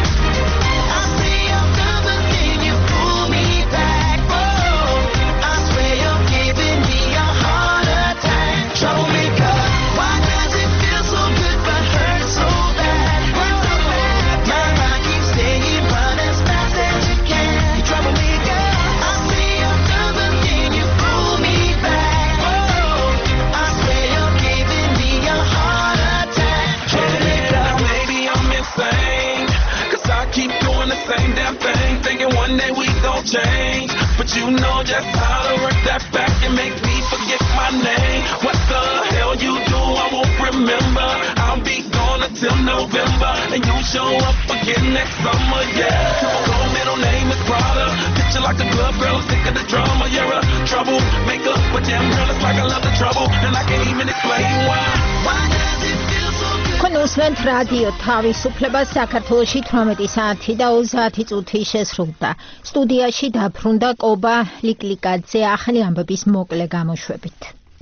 I say I'm done, but then you pull me back. Whoa, I swear you're giving me a heart attack. Troublemaker, why does it feel so good but hurt so bad? Whoa, my mind keeps saying run as fast as you can. Troublemaker, I say I'm done, but then you pull me back. Whoa, I swear you're giving me a heart attack. Troublemaker, maybe I'm insane, 'cause I keep doing the same damn thing, thinking one day we gon' change. But you know just how to work that back and make me forget my name. What the hell you do, I won't remember. I'll be gone until November, and you show up again next summer, yeah. Your middle name is Prada, picture like a club girl, sick of the drama. You're a troublemaker, but damn girl, it's like I love the trouble, and I can't even explain why. Why does it feel so good? Უსმენთ რადიო თავისუფლებას საქართველოში თვრამეტი საათი და ოცდაათი წუთი შესრულდა. სტუდიაში დაბრუნდა კობა ლიკლიკაძე ახალი ამბების მოკლე გამოშვებით.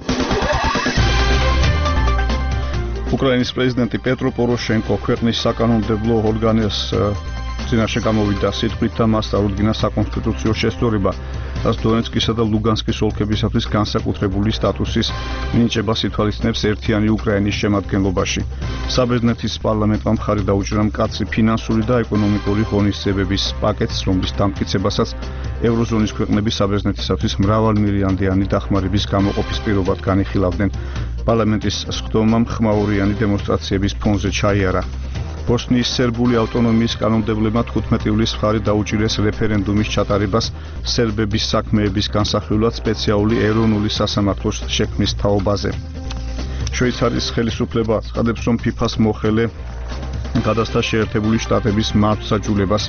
უკრაინის პრეზიდენტი პეტრო პოროშენკო ქვეყნის საკანონმდებლო ორგანოს წინაშე გამოვიდა სიტყვით და მას წარუდგინა საკონსტიტუციო შესწორება, რაც დონეცკისა და ლუგანსკის ოლქებისათვის განსაკუთრებული სტატუსის მინიჭებას ითვალისწინებს ერთიანი უკრაინის შემადგენლობაში. საბერძნეთის პარლამენტმა მხარი დაუჭირა მკაცრი ფინანსური და ეკონომიკური ღონისძიებების პაკეტს, რომლის დამტკიცებასაც ევროზონის ქვეყნები საბერძნეთისათვის მრავალმილიარდიანი დახმარების გამოყოფის პირობად განიხილავდნენ. პარლამენტის სხდომამ ხმაურიანი დემონსტრაციების ფონზე ჩაიარა. ბოსნიის სერბული ავტონომიის კანონმდებლებმა თხუთმეტი ივლისს მხარი დაუჭირეს რეფერენდუმის ჩატარებას სერბების საქმეების განსახილვად სპეციალური ეროვნული სასამართლოს შექმნის თაობაზე. შვეიცარიის ხელისუფლება აცხადებს, რომ ფიფას მოხელე გადასცა შეერთებული შტატების მართლმსაჯულებას.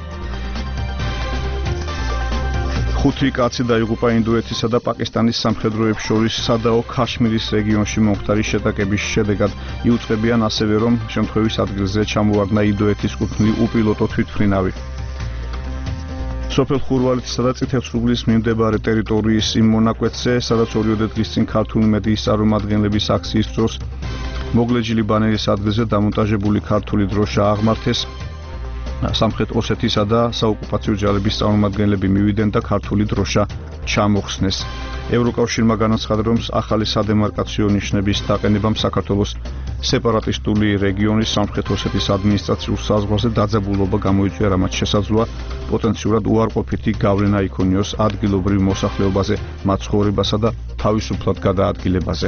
ხუთი კაცი დაიღუპა ინდოეთისა და პაკისტანის სამხედროებს შორის სადაო ქაშმირის რეგიონში მომხდარი შეტაკების შედეგად. იუწყებიან ასევე, რომ შემთხვევის ადგილზე ჩამოვარდნა ინდოეთის კუთვნილი უპილოტო თვითმფრინავი. სოფელ ხურვალეთისა და წითელსრუბლის მიმდებარე ტერიტორიის იმ მონაკვეთზე, სადაც ორიოდე დღის წინ ქართული მედიის წარმომადგენლების აქციის დროს მოგლეჯილი ბანერის ადგილზე დამონტაჟებული ქართული დროშა აღმართეს. სამხრეთ ოსეთისა და საოკუპაციო ჯარების წარმომადგენლები მივიდნენ და ქართული დროშა ჩამოხსნეს. ევროკავშირმა განაცხადა, რომ ახალი სადემარკაციო ნიშნების დაყენებამ საქართველოს სეპარატისტული რეგიონის სამხრეთ ოსეთის ადმინისტრაციულ საზღვარზე დაძაბულობა გამოიწვია, რამაც შესაძლოა პოტენციურად უარყოფითი გავლენა იქონიოს ადგილობრივ მოსახლეობაზე, მათ ცხოვრებასა და თავისუფლად გადაადგილებაზე.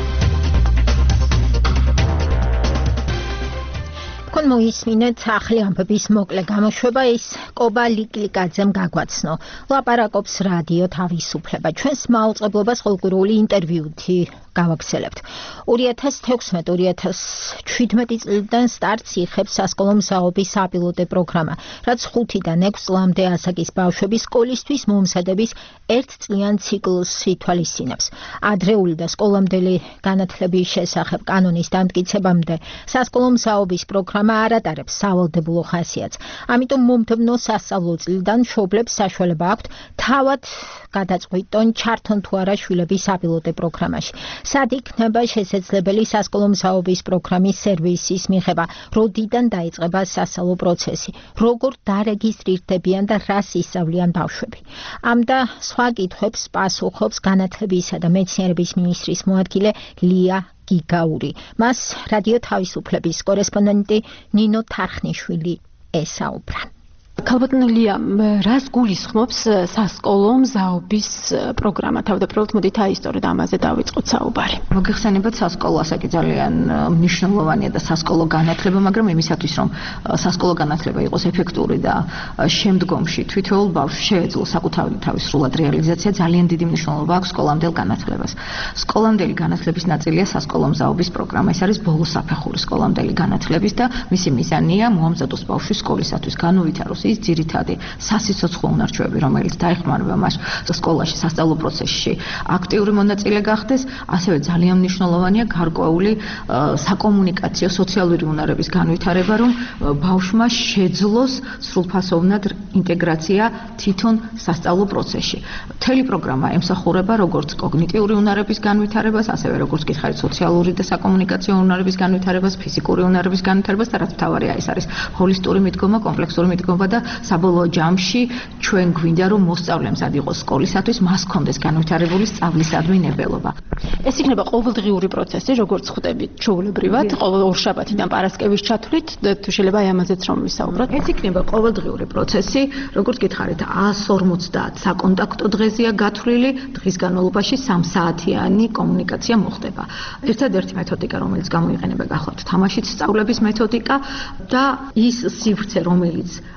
თქვენ მოისმინეთ ახალი ამბების მოკლე გამოშვება, ის კობა ლიკლიკაძემ გაგვაცნო. ლაპარაკობს რადიო თავისუფლება. ჩვენს მაუწყებლობას ყოველკვირეული ინტერვიუთი გავაგრძელებთ. ორი ათას თექვსმეტ ორი ათას შვიდმეტი წლიდან სტარტს იღებს სასკოლო მზაობის საპილოტო პროგრამა, რაც ხუთიდან ექვს წლამდე ასაკის ბავშვების სკოლისთვის მომზადების ერთწლიან ციკლს ითვალისწინებს. ადრეული და სკოლამდელი განათლების შესახებ კანონის დამტკიცებამდე სასკოლო მზაობის პროგრამა არ ატარებს სავალდებულო ხასიათს. ამიტომ მომდევნო სასწავლო წლიდან მშობლებს საშუალება აქვთ თავად გადაწყვიტონ ჩართონ თუ არა შვილები საპილოტო პროგრამაში. სად იქნება შესაძლებელი სასკოლო მზაობის პროგრამის სერვისის მიღება, როდიდან დაიწყება სასწავლო პროცესი, როგორ დარეგისტრირდებიან და რას ისწავლიან ბავშვები. ამ და სხვა კითხვებს პასუხობს განათლებისა და მეცნიერების მინისტრის მოადგილე ლია გიგაური. მას რადიო თავისუფლების კორესპონდენტი ნინო თარხნიშვილი ესაუბრა. ქალბატონელია, რას გულისხმობს სასკოლო მზაობის პროგრამა? თავდაპირველად მოდით აისტორეთ ამაზე დავიწყოთ საუბარი. მოგეხსენებათ, სასკოლო ასაკი ძალიან მნიშვნელოვანია და სასკოლო განათლება, მაგრამ იმისათვის, რომ სასკოლო განათლება იყოს ეფექტური და შემდგომში თითოეულ ბავშვს შეეძლოს საკუთარი თავის სრულად რეალიზაცია, ძალიან დიდი მნიშვნელობა აქვს სკოლამდელ განათლებას. სკოლამდელი განათლების ნაწილია სასკოლო მზაობის პროგრამა. ეს არის ბოლო საფეხური სკოლამდელი განათლების და მისი მიზანია მოამზადოს ბავშვი სკოლისათვის, განუვითაროს ის ძირითადი სასიცოცხლო უნარჩვევები, რომელიც დაეხმარება მას სკოლაში, სასწავლო პროცესში აქტიური მონაწილე გახდეს, ასევე ძალიან მნიშვნელოვანია გარკვეული საკომუნიკაციო, სოციალური უნარების განვითარება, რომ ბავშვმა შეძლოს სრულფასოვნად ინტეგრაცია თვითონ სასწავლო პროცესში. მთელი პროგრამა ემსახურება როგორც კოგნიტიური უნარების განვითარებას, ასევე როგორც გითხარით, სოციალური და საკომუნიკაციო უნარების განვითარებას, ფიზიკური უნარების განვითარებას და რაც მთავარია, ეს არის ჰოლისტური მიდგომა, კომპლექსური მიდგომა და საბოლოო ჯამში ჩვენ გვინდა რომ მოსწავლე მზად იყოს სკოლისათვის, მას ჰქონდეს განვითარებული სწავლისადმი ნებელობა. ეს იქნება ყოველდღიური პროცესი, როგორც ხვდებით ჩვეულებრივად, ყოველ ორშაბათიდან პარასკევის ჩათვლით, თუ შეიძლება აი ამაზეც რომ ვისაუბროთ. ეს იქნება ყოველდღიური პროცესი, როგორც გითხარით, εκατს ორმოცდაათ საკონტაქტო დღეზეა გათვლილი, დღის განმავლობაში სამ საათიანი კომუნიკაცია მოხდება. ერთადერთი მეთოდიკა, რომელიც გამოიყენება, გახლავთ თამაშით სწავლების მეთოდიკა და ის სივრცე, რომელიც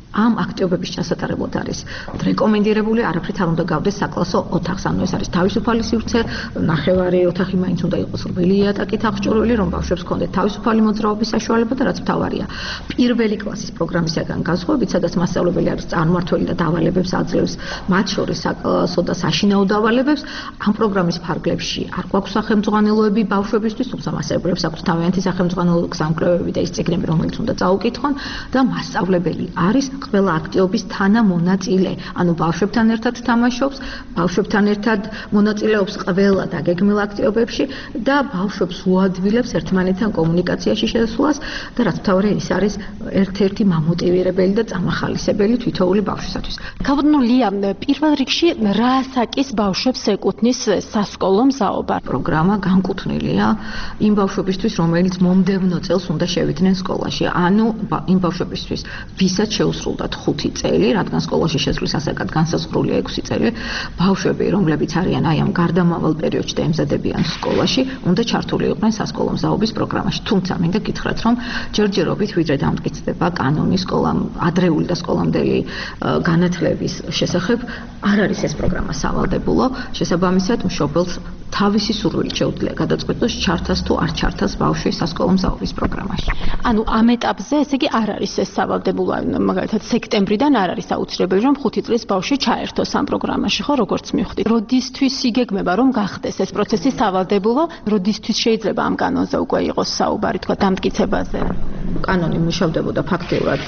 ამ აქტივობების ჩასატარებლად არის რეკომენდირებული არაფრით არ უნდა გავდეს საკლასო ოთახს, ანუ ეს არის თავისუფალი სივრცე, ნახევარი ოთახი მაინც უნდა იყოს რბილი იატაკით აღჭურვილი, რომ ბავშვებს ჰქონდეთ თავისუფალი მოძრაობის საშუალება და რაც მთავარია, პირველი კლასის პროგრამისგან განსხვავებით, სადაც მასწავლებელი არის წარმმართველი და დავალებებს აძლევს, მათ შორის საკლასო და საშინაო დავალებებს, ამ პროგრამის ფარგლებში არ გვაქვს სახელმძღვანელოები ბავშვებისთვის, თუმცა მასწავლებლებს აქვთ თავიანთი სახელმძღვანელო გზამკვლევები და ის წიგნები, რომელიც უნდა წაუკითხონ და მასწავლებელი არის ყველა აქტივობის თანამონაწილე, ანუ ბავშვებთან ერთად თამაშობს, ბავშვებთან ერთად მონაწილეობს ყველა დაგეგმილ აქტივობებში და ბავშვებს უადვილებს ერთმანეთთან კომუნიკაციაში შესვლას და რაც მთავარია, ის არის ერთ-ერთი მამოტივირებელი და წამახალისებელი თითოეული ბავშვისათვის. ქალბატონია, პირველ რიგში რა ასაკის ბავშვებს ეკუთვნის სასკოლო მზაობა? პროგრამა განკუთვნილია იმ ბავშვებისთვის, რომელიც მომდევნო წელს უნდა შევიდნენ სკოლაში, ანუ იმ ბავშვებისთვის, ვისაც შეუსრულდათ ხუთი წელი, რადგან სკოლაში შესვლის ასაკად განსაზღვრულია ექვსი წელი, ბავშვები, რომლებიც არიან აი ამ გარდამავალ პერიოდში და ემზადებიან სკოლაში, უნდა ჩართული იყვნენ სასკოლო მზაობის პროგრამაში. თუმცა მინდა გითხრათ, რომ ჯერჯერობით ვიდრე დამტკიცდება კანონი სკოლა, ადრეული და სკოლამდელი განათლების შესახებ, არ არის ეს პროგრამა სავალდებულო, შესაბამისად მშობელს თავისი სურვილით შეუძლია გადაწყვეტოს ჩართას თუ არ ჩართას ბავშვი სასკოლო მზაობის პროგრამაში. ანუ ამ ეტაპზე, ესე იგი, არ არის ეს სავალდებულო, მაგალითად სექტემბრიდან არ არის აუცილებელი, რომ ხუთი წლის ბავშვი ჩაერთოს ამ პროგრამაში, ხო, როგორც მივხვდით. როდისთვის იგეგმება, რომ გახდეს ეს პროცესი სავალდებულო, როდისთვის შეიძლება ამ კანონზე უკვე იყოს საუბარი, თქვა დამტკიცებაზე? კანონი მუშავდებოდა ფაქტიურად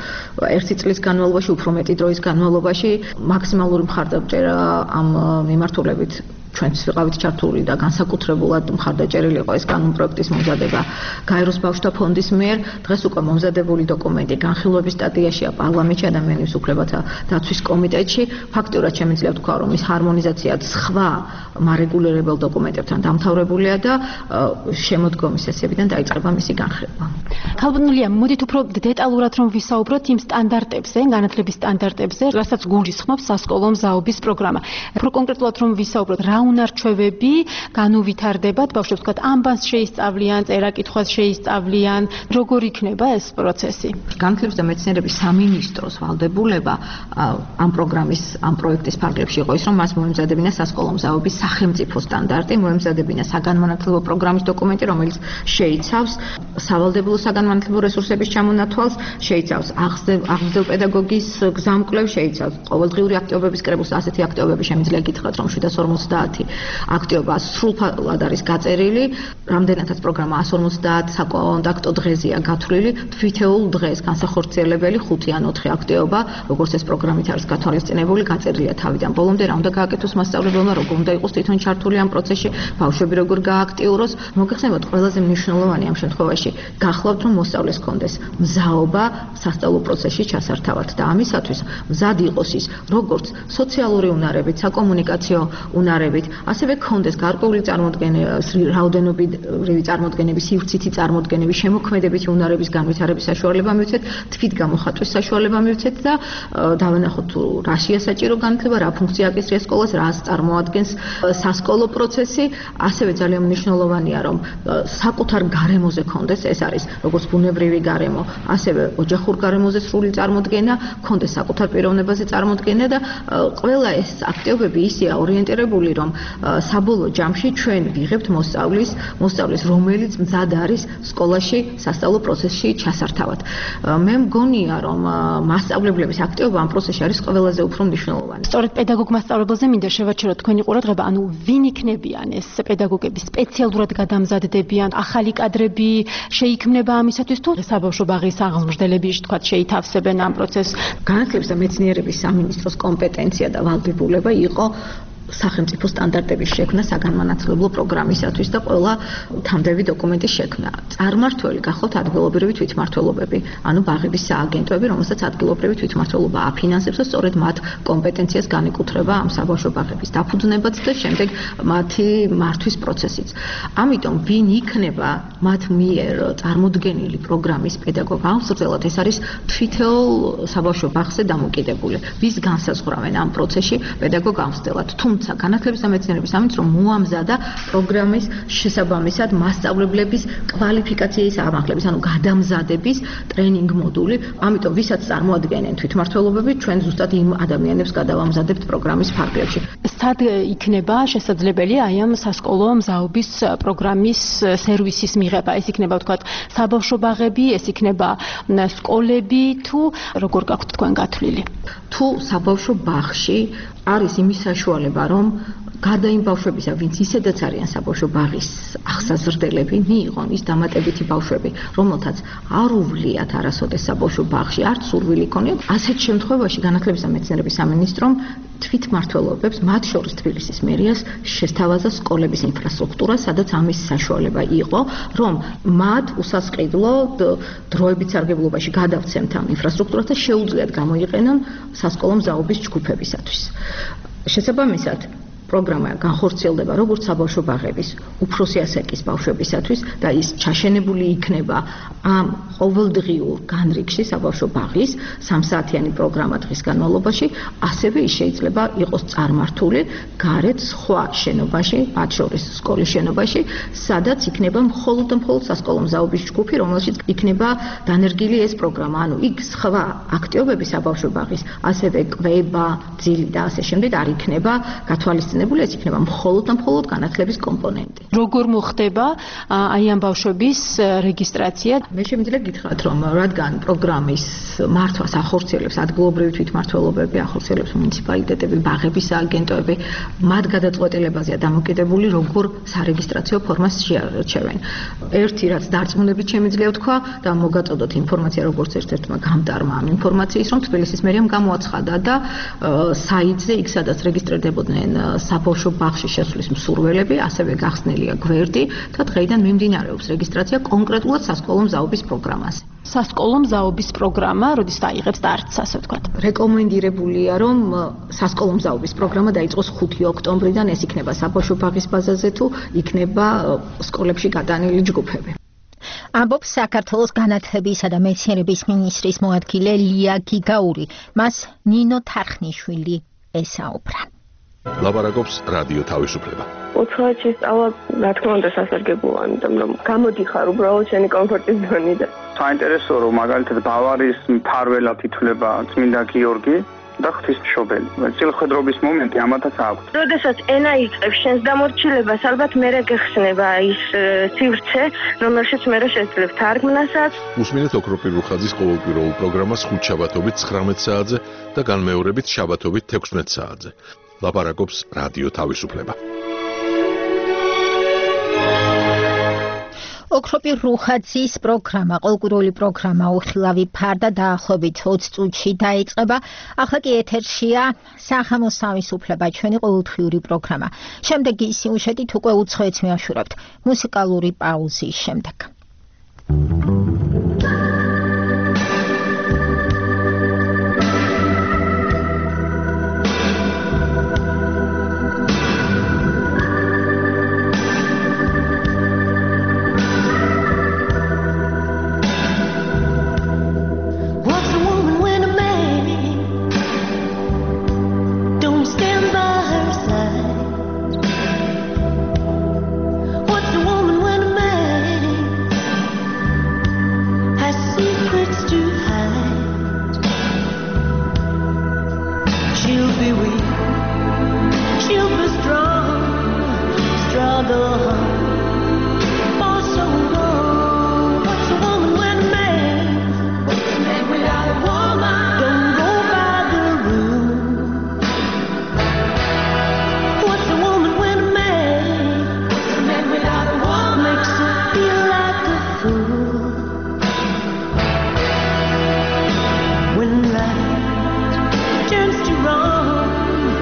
ერთი წლის განმავლობაში, უფრო მეტი დროის განმავლობაში, მაქსიმალური მხარდამჭერა ამ მიმართულებით ჩვენც ვიყავით ჩართული და განსაკუთრებულად მხარდაჭერილი იყო ეს კანონპროექტის მომზადება გაეროს ბავშვთა ფონდის მიერ. დღეს უკვე მომზადებული დოკუმენტი განხილვების სტადიაშია პარლამენტში, ადამიანის უფლებათა დაცვის კომიტეტში. ფაქტიურად შემიძლია ვთქვა, რომ ის ჰარმონიზაციად სხვა მარეგულირებელ დოკუმენტებთან დამთავრებულია და შემოდგომის სესიებიდან დაიწყება მისი განხილვა. ქალბატონია, მოდით უფრო დეტალურად რომ ვისაუბროთ იმ სტანდარტებზე, განათლების სტანდარტებზე, რასაც გულისხმობს სასკოლო მზაობის პროგრამა. უფრო კონკრეტულად რომ ვისაუბროთ, რა უნარჩვევები განუვითარდებათ ბავშვებს, თქვათ, ამბანს შეისწავლიან, წერა-კითხვას შეისწავლიან, როგორ იქნება ეს პროცესი? განათლების და მეცნიერების სამინისტროს ვალდებულება ამ პროგრამის, ამ პროექტის ფარგლებში იყო ის, რომ მას მოემზადებინა სასკოლო მზაობის სახელმწიფო სტანდარტი, მოემზადებინა საგანმანათლებლო პროგრამის დოკუმენტი, რომელიც შეიცავს სავალდებულო საგანმანათლებლო რესურსების ჩამონათვალს, შეიცავს აღზრდელ პედაგოგის გზამკვლევს, შეიცავს ყოველდღიური აქტივობების კრებულს, ასეთი აქტივობები შემიძლია გითხრათ, რომ შვიდას ორმოცდაათი აქტივობა სრულფარულად არის გაწერილი, რამდენადაც პროგრამა ას ორმოცდაათ საკონტაქტო დღეზეა გათვლილი, თითოეულ დღეს განსახორციელებელი ხუთი ან ოთხი აქტივობა, როგორც ეს პროგრამით არის გათვალისწინებული, გაწერილია თავიდან ბოლომდე, რა უნდა გააკეთოს მასწავლებელმა, როგორ უნდა იყოს თვითონ ჩართული ამ პროცესში, ბავშვები როგორ გააქტიუროს. მოგეხსენებათ, ყველაზე მნიშვნელოვანი ამ შემთხვევაში გახლავთ, რომ მოსწავლეს ჰქონდეს მზაობა სასწავლო პროცესში ჩასართავად და ამისათვის მზად იყოს ის, როგორც სოციალური უნარებით, საკომუნიკაციო უნარებით, ასევე ჰქონდეს გარკვეული წარმოდგენების, რაოდენობრივი წარმოდგენების, სივრცითი წარმოდგენების, შემოქმედებითი უნარების განვითარების საშუალება მივცეთ, თვით გამოხატვის საშუალება მივცეთ და დავანახოთ თუ რაშია საჭირო განათლება, რა ფუნქცია აკისრია სკოლას, რას წარმოადგენს სასკოლო პროცესი, ასევე ძალიან მნიშვნელოვანია, რომ საკუთარ გარემოზე ჰქონდეს, ეს არის როგორც ბუნებრივი გარემო, ასევე ოჯახურ გარემოზე სრული წარმოდგენა, ჰქონდეს საკუთარ პიროვნებაზე წარმოდგენა და ყველა ეს აქტივობები ისეა ორიენტირებული, რომ საბოლოო ჯამში ჩვენ ვიღებთ მოსწავლის, მოსწავლის, რომელიც მზად არის სკოლაში სასწავლო პროცესში ჩასართავად. მე მგონია, რომ მასწავლებლების აქტივობა ამ პროცესში არის ყველაზე უფრო მნიშვნელოვანი. სწორედ პედაგოგ მასწავლებელზე მინდა შევაჩეროთ თქვენი ყურადღება, ანუ ვინ იქნებიან ეს პედაგოგები, სპეციალურად გადამზადდებიან, ახალი კადრები შეიქმნება ამისათვის თუ საბავშვო ბაღის აღმზრდელები, თქვათ, შეითავსებენ ამ პროცესს? განათლების და მეცნიერების სამინისტროს კომპეტენცია და ვალდებულება იყო სახელმწიფო სტანდარტების შექმნა საგანმანათლებლო პროგრამისათვის და ყველა თანამდები დოკუმენტის შექმნა. წარმმართველი გახლავთ ადგილობრივი თვითმმართველობები, ანუ ბაღების სააგენტოები, რომელსაც ადგილობრივი თვითმმართველობა აფინანსებს და სწორედ მათ კომპეტენციას განეკუთვნება ამ საბავშვო ბაღების დაფუძნებაც და შემდეგ მათი მართვის პროცესიც. ამიტომ ვინ იქნება მათ მიერ წარმოდგენილი პროგრამის პედაგოგ აღმზრდელად, ეს არის თითოეულ საბავშვო ბაღზე დამოკიდებული. ვის განსაზღვრავენ ამ პროცესში პედაგოგ აღმზრდელად. თუმცა განათლების და მეცნიერების სამინისტრომ მოამზადა პროგრამის შესაბამისად მასწავლებლების კვალიფიკაციის ამაღლების, ანუ გადამზადების ტრენინგ მოდული, ამიტომ ვისაც წარმოადგენენ თვითმმართველობები, ჩვენ ზუსტად იმ ადამიანებს გადავამზადებთ პროგრამის ფარგლებში. სად იქნება შესაძლებელი აი ამ სასკოლო მზაობის პროგრამის სერვისის მიღება? ეს იქნება ვთქვათ საბავშვო ბაღები, ეს იქნება სკოლები თუ როგორ გაქვთ თქვენ გათვლილი? თუ საბავშვო ბაღში არის იმის საშუალება, რომ გარდა იმ ბავშვებისა, ვინც ისედაც არიან საბავშვო ბაღის აღსაზრდელები, მიიღონ ის დამატებითი ბავშვები, რომელთაც არ უვლიათ არასოდეს საბავშვო ბაღში, არც სურვილი ქონიათ, ასეთ შემთხვევაში განათლების და მეცნიერების სამინისტრომ თვითმმართველობებს, მათ შორის თბილისის მერიას შესთავაზა სკოლების ინფრასტრუქტურა, სადაც ამის საშუალება იყო, რომ მათ უსასყიდლო დროებით სარგებლობაში გადავცემთ ამ ინფრასტრუქტურას და შეუძლიათ გამოიყენონ სასკოლო მზაობის ჯგუფებისათვის. შესაბამისად, პროგრამა განხორციელდება როგორც საბავშვო ბაღების უფროსი ასაკის ბავშვებისათვის და ის ჩაშენებული იქნება ამ ყოველდღიურ განრიგში საბავშვო ბაღის სამსაათიანი პროგრამა დღის განმავლობაში, ასევე ის შეიძლება იყოს წარმართული გარეთ სხვა შენობაში, მათ შორის სკოლის შენობაში, სადაც იქნება მხოლოდ და მხოლოდ სასკოლო მზაობის ჯგუფი, რომელშიც იქნება დანერგილი ეს პროგრამა, ანუ იქ სხვა აქტივობები საბავშვო ბაღის, ასევე კვება, ძილი და ასე შემდეგ არ იქნება გათვალისწინებული. ეს იქნება მხოლოდ და მხოლოდ განათლების კომპონენტი. როგორ მოხდება აი ამ ბავშვების რეგისტრაცია? მე შემიძლია გითხრათ, რომ რადგან პროგრამის მართვას ახორციელებს ადგილობრივი თვითმმართველობები, ახორციელებს მუნიციპალიტეტები, ბაღების სააგენტოები, მათ გადაწყვეტილებაზეა დამოკიდებული, როგორ სარეგისტრაციო ფორმას შეარჩევენ. ერთი რაც დარწმუნებით შემიძლია ვთქვა და მოგაწოდოთ ინფორმაცია როგორც ერთ-ერთმა გამტარმა ამ ინფორმაციის, რომ თბილისის მერიამ გამოაცხადა და საიტზე იქ სადაც რეგისტრირდებოდნენ საბავშვო ბაღში შესვლის მსურველები, ასევე გახსნილია გვერდი და დღეიდან მიმდინარეობს რეგისტრაცია კონკრეტულად სასკოლო მზაობის პროგრამაზე. სასკოლო მზაობის პროგრამა როდის დაიღებს დარწს, ასე ვთქვათ? რეკომენდირებულია, რომ სასკოლო მზაობის პროგრამა დაიწყოს ხუთი ოქტომბრიდან, ეს იქნება საბავშვო ბაღის ბაზაზე თუ იქნება სკოლებში გადანილი ჯგუფები. ამბობს საქართველოს განათლებისა და მეცნიერების მინისტრის მოადგილე ლია გიგაური. მას ნინო თარხნიშვილი ესაუბრა. ლაპარაკობს რადიო თავისუფლება. ოთხი სწავლა, რა თქმა უნდა, სასარგებლოა, იმიტომ რომ გამოდიხარ უბრალოდ შენი კომფორტის ზონიდან. საინტერესოა, რომ მაგალითად ბავარის მფარველად ითვლება წმინდა გიორგი და ღვთისმშობელი. წილხვედრობის მომენტი ამათაც აქვს. როდესაც ენა იწყებს შენს დამორჩილებას, ალბათ მერე გეხსნება ის სივრცე, რომელშიც მერე შეძლებ თარგმნასაც. უსმინეთ ოქროპირ რუხაძის ყოველკვირეულ პროგრამას ხუთშაბათობით ცხრამეტ საათზე და განმეორებით შაბათობით თექვსმეტ საათზე. ლაპარაკობს რადიო თავისუფლება. ოქროპირ რუხაძის პროგრამა, ყოველკვირეული პროგრამა უხილავი ფარდა დაახლოებით ოცი წუთში დაიწყება. ახლა კი ეთერშია სახამოს თავისუფლება, ჩვენი ყოველდღიური პროგრამა. შემდეგი სიუჟეტით უკვე უცხოეთს მივაშურებთ მუსიკალური პაუზის შემდეგ. Turns to wrong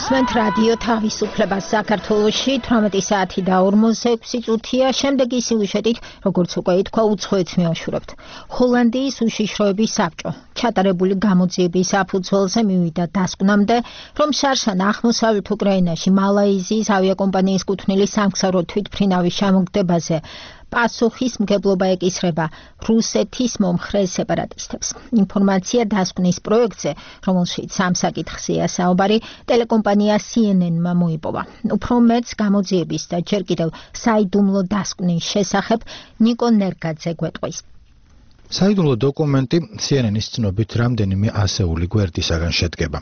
გისმენთ რადიო თავისუფლება საქართველოში თვრამეტი საათი და ორმოცდაექვსი წუთია. შემდეგი სიუჟეტით, როგორც უკვე ითქვა, უცხოეთს მივაშურებთ. ჰოლანდიის უშიშროების საბჭო ჩატარებული გამოძიების საფუძველზე მივიდა დასკვნამდე, რომ შარშან აღმოსავლეთ უკრაინაში მალაიზიის ავიაკომპანიის კუთვნილი სამგზავრო თვითმფრინავის ჩამოგდებაზე პასუხისმგებლობა ეკისრება რუსეთის მომხრე სეპარატისტებს. ინფორმაცია დასკვნის პროექტზე, რომელშიც სამ საკითხზეა საუბარი, ტელეკომპანია C N N-მა მოიპოვა. უფრო მეტს გამოძიების და ჯერ კიდევ საიდუმლო დასკვნის შესახებ ნიკო ნერგაძე გვეტყვის. საიდუმლო დოკუმენტი C N N-ის ცნობით რამდენიმე ასეული გვერდისაგან შედგება.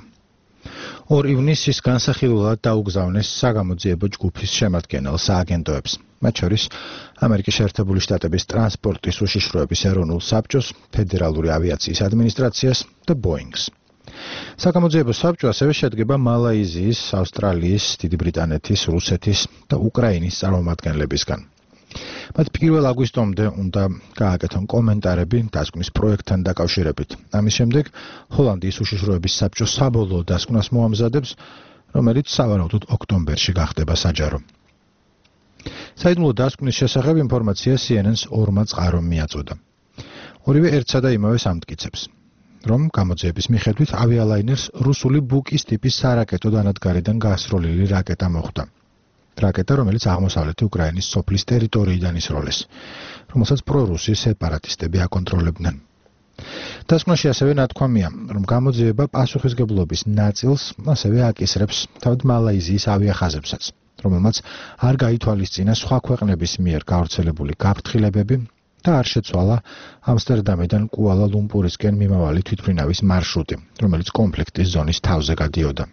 ორ ივნისის განსახილველად დაუგზავნეს საგამოძიებო ჯგუფის შემადგენელ სააგენტოებს, მათ შორის ამერიკის შეერთებული შტატების ტრანსპორტის უშიშროების ეროვნულ საბჭოს, ფედერალური ავიაციის ადმინისტრაციას და Boeing-ს. საგამოძიებო საბჭო ასევე შედგება მალაიზიის, ავსტრალიის, დიდი ბრიტანეთის, რუსეთის და უკრაინის წარმომადგენლებისგან. მათ პირველ აგვისტომდე უნდა გააკეთონ კომენტარები დასკვნის პროექტთან დაკავშირებით. ამის შემდეგ ჰოლანდიის უშიშროების საბჭო საბოლოო დასკვნას მოამზადებს, რომელიც სავარაუდოდ ოქტომბერში გახდება საჯარო. საიდუმლო დასკვნის შესახებ ინფორმაცია C N N-ს ორმა წყარომ მიაწოდა. ორივე ერთსა და იმავეს ამტკიცებს, რომ გამოძიების მიხედვით ავიალაინერს რუსული ბუკის ტიპის სარაკეტო დანადგარიდან გასროლილი რაკეტა მოხვდა. რაკეტა, რომელიც აღმოსავლეთი უკრაინის სოფლის ტერიტორიიდან ისროლეს, რომელსაც პრორუსი სეპარატისტები აკონტროლებდნენ. დასკვნაში ასევე ნათქვამია, რომ გამოძიება პასუხისმგებლობის ნაწილს ასევე აკისრებს თავად მალაიზიის ავიახაზებსაც, რომელმაც არ გაითვალისწინა სხვა ქვეყნების მიერ გავრცელებული გაფრთხილებები და არ შეცვალა ამსტერდამიდან კუალა-ლუმპურისკენ მიმავალი თვითმფრინავის მარშრუტი, რომელიც კონფლიქტის ზონის თავზე გადიოდა.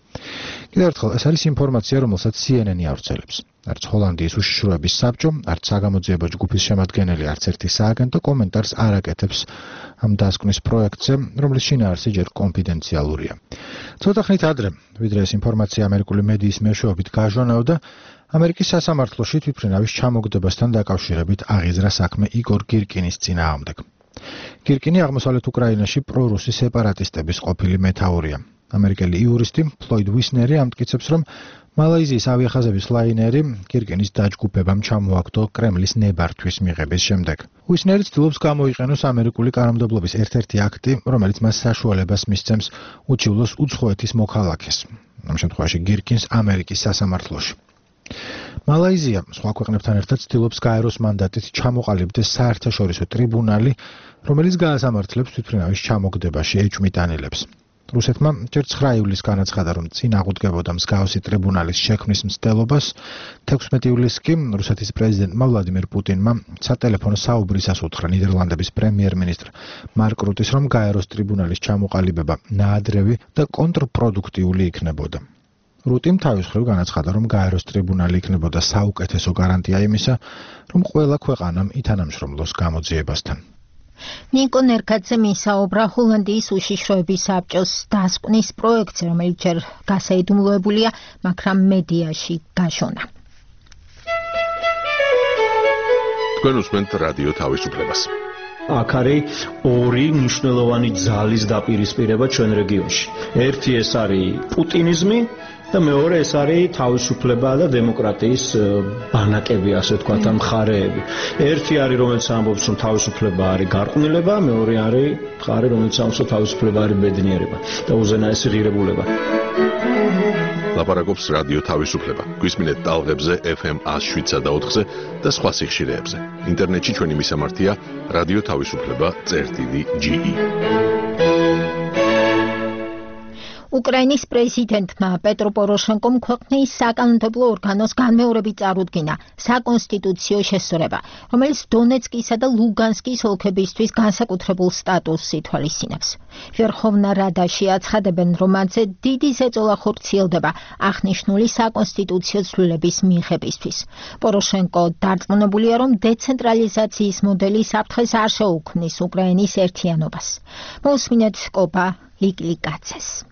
კიდევ ერთხელ, ეს არის ინფორმაცია, რომელსაც C N N-ი ავრცელებს. არც ჰოლანდიის უშიშროების საბჭო, არც საგამოძიებო ჯგუფის შემადგენელი არც ერთი სააგენტო კომენტარს არ აკეთებს ამ დასკვნის პროექტზე, რომლის შინაარსი ჯერ კონფიდენციალურია. ცოტა ხნით ადრე, ვიდრე ეს ინფორმაცია ამერიკული მედიის მეშვეობით გაჟონაოდა, ამერიკის სასამართლოში თვითმფრინავის ჩამოგდებასთან დაკავშირებით აღიძრა საქმე იგორ გირკინის წინააღმდეგ. გირკინი აღმოსავლეთ უკრაინაში პრორუსი სეპარატისტების ყოფილი მეთაურია. ამერიკელი იურისტი ფლოიდ ვისნერი ამტკიცებს, რომ მალაიზიის ავიახაზების ლაინერი გირკინის დაჯგუფებამ ჩამოაგდო კრემლის ნებართვის მიღების შემდეგ. ვისნერი ცდილობს გამოიყენოს ამერიკული კანონმდებლობის ერთ-ერთი აქტი, რომელიც მას საშუალებას მისცემს უჩივლოს უცხოეთის მოქალაქეს, ამ შემთხვევაში გირკინს ამერიკის სასამართლოში. მალაიზია სხვა ქვეყნებთან ერთად ცდილობს გაეროს მანდატით ჩამოყალიბდეს საერთაშორისო ტრიბუნალი, რომელიც გაასამართლებს თვითმფრინავის ჩამოგდებაში ეჭვმიტანილებს. რუსეთმა ჯერ ცხრა ივლისს განაცხადა, რომ წინ აღუდგებოდა მსგავსი ტრიბუნალის შექმნის მცდელობას. თექვსმეტი ივლისს კი რუსეთის პრეზიდენტმა ვლადიმირ პუტინმა სატელეფონო საუბრისას უთხრა ნიდერლანდების პრემიერ-მინისტრ მარკ რუტის, რომ გაეროს ტრიბუნალის ჩამოყალიბება ნაადრევი და კონტრპროდუქტიული იქნებოდა. რუტიმ თავის მხრივ განაცხადა, რომ გაეროს ტრიბუნალი იქნებოდა საუკეთესო გარანტია იმისა, რომ ყველა ქვეყანამ ითანამშრომლოს გამოძიებასთან. ნიკო ნერგაძე მისაუბრა ჰოლანდიის უშიშროების საბჭოს დასკვნის პროექტზე, რომელიც ჯერ გასაიდუმლოებულია, მაგრამ მედიაში გაშონა. თქვენ უსმენთ რადიო თავისუფლებას. აქ არის ორი მნიშვნელოვანი ძალის დაპირისპირება ჩვენ რეგიონში. ერთი ეს არის პუტინიზმი და მეორე ეს არის თავისუფლება და დემოკრატიის ბანაკები, ასე ვთქვათ, ამ მხარეები. ერთი არის, რომელიც ამბობს, რომ თავისუფლება არის გარყვნილება, მეორე არის მხარე, რომელიც ამბობს, რომ თავისუფლება არის ბედნიერება და უზენაესი ღირებულება. ლაპარაკობს რადიო თავისუფლება. გვისმინეთ ტალღებზე F M one oh seven და ოთხზე და სხვა სიხშირეებზე. ინტერნეტში ჩვენი მისამართია რადიო თავისუფლება წერტილი G E. უკრაინის პრეზიდენტმა პეტრო პოროშენკომ ქვეყნის საკანონმდებლო ორგანოს განმეორებით წარუდგინა საკონსტიტუციო შესწორება, რომელიც დონეცკისა და ლუგანსკის ოლქებისთვის განსაკუთრებულ სტატუსს ითვალისწინებს. ვერხოვნა რადაში აცხადებენ, რომ მათზე დიდი ზეწოლა ხორციელდება აღნიშნული საკონსტიტუციო ცვლილების მიღებისთვის. პოროშენკო დარწმუნებულია, რომ დეცენტრალიზაციის მოდელი საფრთხეს არ შეუქმნის უკრაინის ერთიანობას. მოусმინეთ კოპა ლიკლიკაცეს.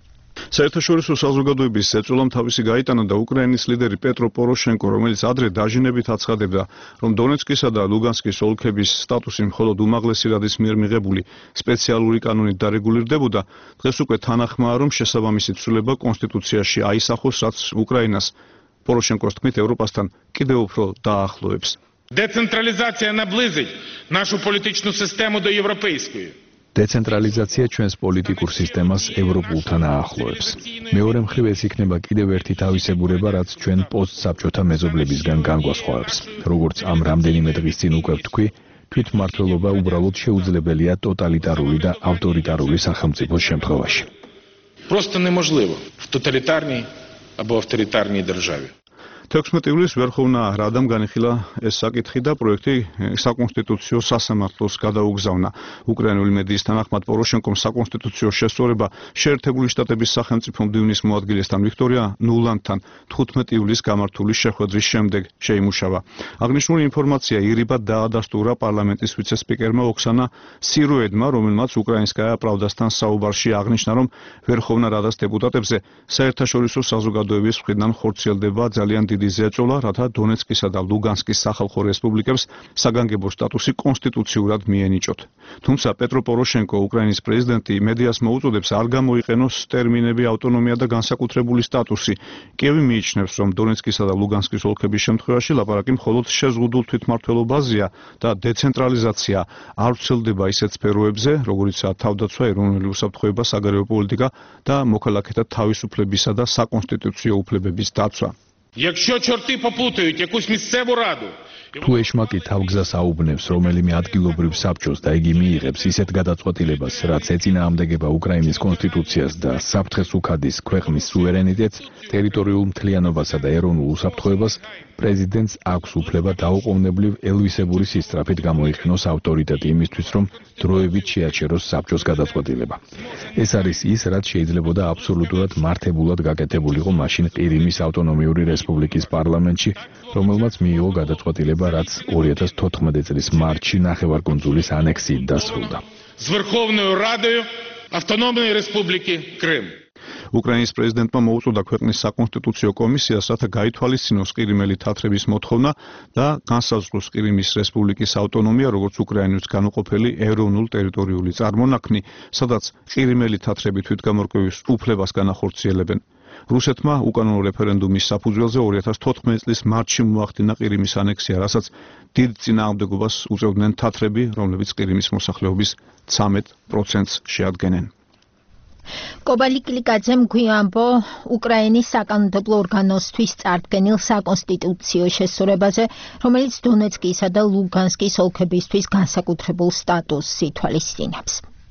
საერთაშორისო საზოგადოების ეწოლამ თავისი გაიტანა და უკრაინის ლიდერი პეტრო პოროშენკო, რომელიც ადრე დაჟინებით აცხადებდა, რომ დონეცკისა და ლუგანსკის ოლქების სტატუსი მხოლოდ უმაღლესი რადის მიერ მიღებული სპეციალური კანონით დარეგულირდებოდა, დღეს უკვე თანახმაა, რომ შესაბამისი ცვლილება კონსტიტუციაში აისახოს, რაც უკრაინას პოროშენკოს თქმით ევროპასთან კიდევ უფრო დაახლოებს. Децентрализация наблизить нашу політичну систему до європейської. დეცენტრალიზაცია ჩვენს პოლიტიკურ სისტემას ევროპულთან აახლოებს. მეორე მხრივ ეს იქნება კიდევ ერთი თავისებურება, რაც ჩვენ პოსტსაბჭოთა მეზობლებისგან განგვასხვავებს. როგორც ამ რამდენიმე დღის წინ უკვე ვთქვი, თვითმმართველობა უბრალოდ შეუძლებელია ტოტალიტარული და ავტორიტარული სახელმწიფოს შემთხვევაში. Просто неможливо в тоталітарній або авторитарній державі. თექვსმეტი ივლისს ვერხოვნა რადამ განიხილა ეს საკითხი და პროექტი საკონსტიტუციო სასამართლოს გადაუგზავნა. უკრაინული მედიის თანახმად პოროშენკომ საკონსტიტუციო შესწორება შეერთებული შტატების სახელმწიფო მდივნის მოადგილესთან ვიქტორია ნულანდთან თხუთმეტი ივლისს გამართული შეხვედრის შემდეგ შეიმუშავა. აღნიშნული ინფორმაცია ირიბად დაადასტურა პარლამენტის ვიცე-სპიკერმა ოქსანა სიროედმა, რომელმაც უკრაინსკაია პრავდასთან საუბარში აღნიშნა, რომ ვერხოვნა რადას დეპუტატებზე საერთაშორისო საზოგადოების მხრიდან ხორციელდება ძალიან დიდი ზეწოლა, რათა დონეცკისა და ლუგანსკის სახალხო რესპუბლიკებს საგანგებო სტატუსი კონსტიტუციურად მიენიჭოთ. თუმცა პეტრო პოროშენკო, უკრაინის პრეზიდენტი, მედიას მოუწოდებს არ გამოიყენოს ტერმინები ავტონომია და განსაკუთრებული სტატუსი. კიევი მიიჩნევს, რომ დონეცკისა და ლუგანსკის ოლქების შემთხვევაში ლაპარაკი მხოლოდ შეზღუდულ თვითმმართველობაზეა და დეცენტრალიზაცია არ ვრცელდება ისეთ სფეროებზე, როგორიცაა თავდაცვა, ეროვნული უსაფრთხოება, საგარეო პოლიტიკა და მოქალაქეთა თავისუფლებისა და საკონსტიტუციო უფლებების დაცვა. Якщо чорти поплутають якусь місцеву раду, თუ ეშმაკი თავგზას აუბნევს რომელიმე ადგილობრივ საბჭოს და იგი მიიღებს ისეთ გადაწყვეტილებას, რაც ეწინააღმდეგება უკრაინის კონსტიტუციას და საფრთხეს უქადის ქვეყნის სუვერენიტეტს, ტერიტორიულ მთლიანობასა და ეროვნულ უსაფრთხოებას, პრეზიდენტს აქვს უფლება დაუყოვნებლივ ელვისებური სისწრაფით გამოიყენოს ავტორიტეტი იმისთვის, რომ დროებით შეაჩეროს საბჭოს გადაწყვეტილება. ეს არის ის, რაც შეიძლებოდა აბსოლუტურად მართებულად გაკეთებულიყო მაშინ ყირიმის ავტონომიური რესპუბლიკის პარლამენტში, რომელმაც მიიღო გადაწყვეტილება, რაც ორი ათას თოთხმეტი წლის მარტში ნახევარკუნძულის ანექსიით დასრულდა. з Верховною Радою Автономної Республіки Крим. უკრაინის პრეზიდენტმა მოუწოდა ქვეყნის საკონსტიტუციო კომისიას, რათა გაითვალისწინოს ყირიმელი თათრების მოთხოვნა და განსაზღვროს ყირიმის რესპუბლიკის ავტონომია, როგორც უკრაინის განუყოფელი ეროვნულ ტერიტორიული წარმონაქმნი, სადაც ყირიმელი თათრები თვითგამორკვევის უფლებას განახორციელებენ. რუსეთმა უკანონო რეფერენდუმის საფუძველზე ორი ათას თოთხმეტი წლის მარტში მოახდინა ყირიმის ანექსია, რასაც დიდ წინააღმდეგობას უწევდნენ თათრები, რომლებიც ყირიმის მოსახლეობის ცამეტ პროცენტს შეადგენენ. კობალი კლიკაძემ გვიამბო უკრაინის საკანონმდებლო ორგანოსთვის წარდგენილ საკონსტიტუციო შესწორებაზე, რომელიც დონეცკისა და ლუგანსკის ოლქებისთვის განსაკუთრებულ სტატუსს ითვალისწინებს.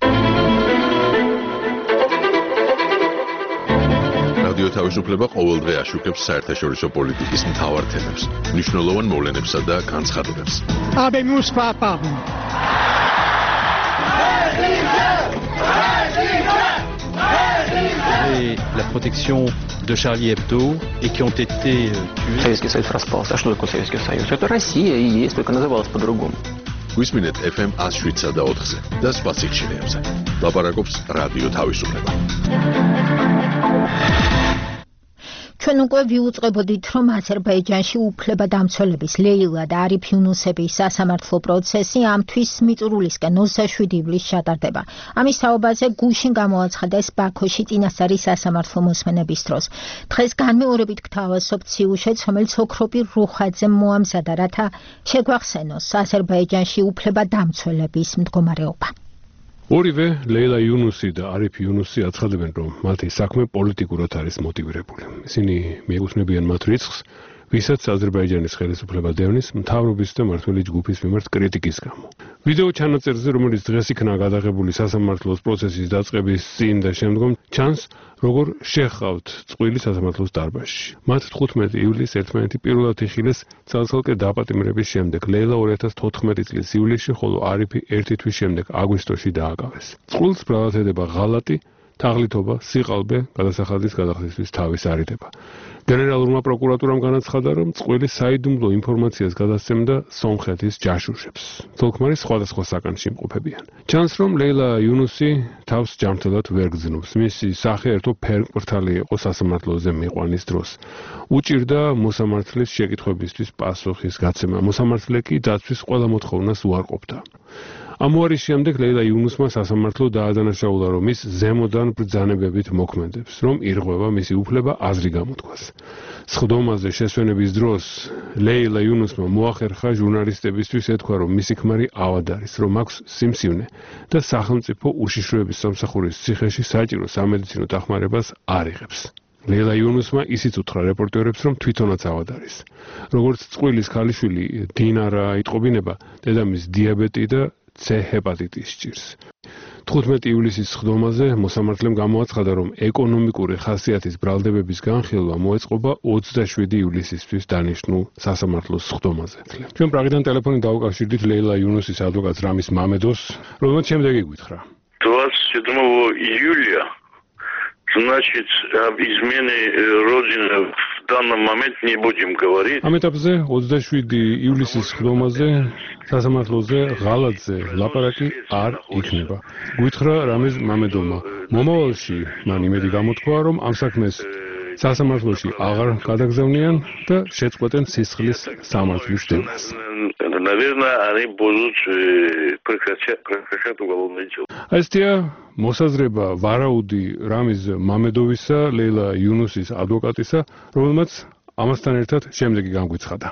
რადიო თავისუფლება ყოველდღე აშუქებს საერთაშორისო პოლიტიკის მთავარ თემებს, მნიშვნელოვან მოვლენებსა და განცხადებებს. Habemus papam. Et la protection de Charlie Hebdo et qui ont été tués. Советский Союз распался. А что такое Советский Союз? Это Россия и есть, только называлась по-другому. Висминет эф эм one oh seven და ოთხზე და სხვა სიხშირეებზე. ლაპარაკობს რადიო თავისუფლება. ჩვენ უკვე ვიუწყებოდით, რომ აზერბაიჯანში უფლებადამცველების ლეილა და არიფ იუნუსების სასამართლო პროცესი ამ თვის მიწურულისკენ ოცდაშვიდი ივლისს ჩატარდება. ამის თაობაზე გუშინ გამოაცხადეს ბაქოში წინასწარი სასამართლო მოსმენების დროს. დღეს განმეორებით გთავაზობთ სიუჟეტს, რომელიც ოქროპი რუხაძემ მოამზადა, რათა შეგვახსენოს აზერბაიჯანში უფლებადამცველების მდგომარეობა. ორივე ლეილა იუნუსი და არიფ იუნუსი აცხადებენ, რომ მათი საქმე პოლიტიკურად არის მოტივირებული. ისინი მიეკუთვნებიან მათ რიცხვს, ვისაც აზერბაიჯანის ხელისუფლება დევნის მთავრობის და მმართველი ჯგუფის მიმართ კრიტიკის გამო. ვიდეო ჩანაწერზე, რომელიც დღეს იქნა გადაღებული სასამართლოს პროცესის დაწყების წინ და შემდგომ, ჩანს, როგორ შეჰყავთ წყვილი სასამართლოს დარბაზში. მათ თხუთმეტი ივლისს ერთმანეთი პირველად იხილეს ცალ-ცალკე დაპატიმრების შემდეგ. ლეილა ორი ათას თოთხმეტი წლის ივლისში, ხოლო არიფი ერთი თვის შემდეგ აგვისტოში დააკავეს. წყვილს ბრალად ედება ღალატი თაღლითობა, სიყალბე, გადასახადის გადახდისთვის თავის არიდება. გენერალურმა პროკურატურამ განაცხადა, რომ წყვილი საიდუმლო ინფორმაციას გადასცემდა სომხეთის ჯაშუშებს. თოლქმარი სხვადასხვა საკანში იმყოფებიან. ჩანს, რომ ლეილა იუნუსი თავს ჯანმრთელად ვერ გრძნობს. მისი სახე ერთო ფერმკრთალი იყო სასამართლოზე მიყვანის დროს. უჭირდა მოსამართლის შეკითხვებისთვის პასუხის გაცემა. მოსამართლე კი დაცვის ყველა მოთხოვნას უარყოფდა. ამუარის შემდეგ ლეილა იუნუსმა სასამართლო დაადანაშაულა, რომ ის ზემოდან ბრძანებებით მოქმედებს, რომ ირღვევა მისი უფლება აზრი გამოთქვას. სხდომაზე შესვენების დროს ლეილა იუნუსმა მოახერხა ჟურნალისტებისთვის ეთქვა, რომ მისი ქმარი ავად არის, რომ აქვს სიმსივნე და სახელმწიფო უშიშროების სამსახურის ციხეში საჭირო სამედიცინო დახმარებას არ იღებს. ლეილა იუნუსმა ისიც უთხრა რეპორტერებს, რომ თვითონაც ავად არის. როგორც წყვილის ქალიშვილი დინარა იტყობინება, დედამის დიაბეტი და C ჰეპატიტის ჭირს. თხუთმეტი ივლისის სხდომაზე მოსამართლემ გამოაცხადა, რომ ეკონომიკური ხასიათის ბრალდებების განხილვა მოეწყობა ოცდაშვიდი ივლისისთვის დანიშნულ სასამართლოს сხდომაზე. ჩვენ პრაღიდან ტელეფონით დავუკავშირდით ლეილა июнусის ადვოკატს რამის მამედოს, რომელიც შემდეგი გითხრა. двадцать седьмого июля, значит, об измене родины в данном момент не будем говорить. ამ ეტაპზე ოცდაშვიდი ივლისის სხდომაზე სასამართლოზე ღალატზე ლაპარაკი არ იქნება. გითხრა რამის მამედოვმა. მომავალში მან იმედი გამოთქვა, რომ ამ საქმეს სასამართლოში აღარ გადაგზავნიან და შეწყვეტენ სისხლის სამართლის დევას. Наверное, они будут прекращать прекращать уголовное дело. Ასთია მოსაზრება ვარაუდი რამის მამედოვისა, ლეილა იუნუსის ადვოკატისა, რომელმაც ამასთან ერთად შემდეგი განგვიცხადა.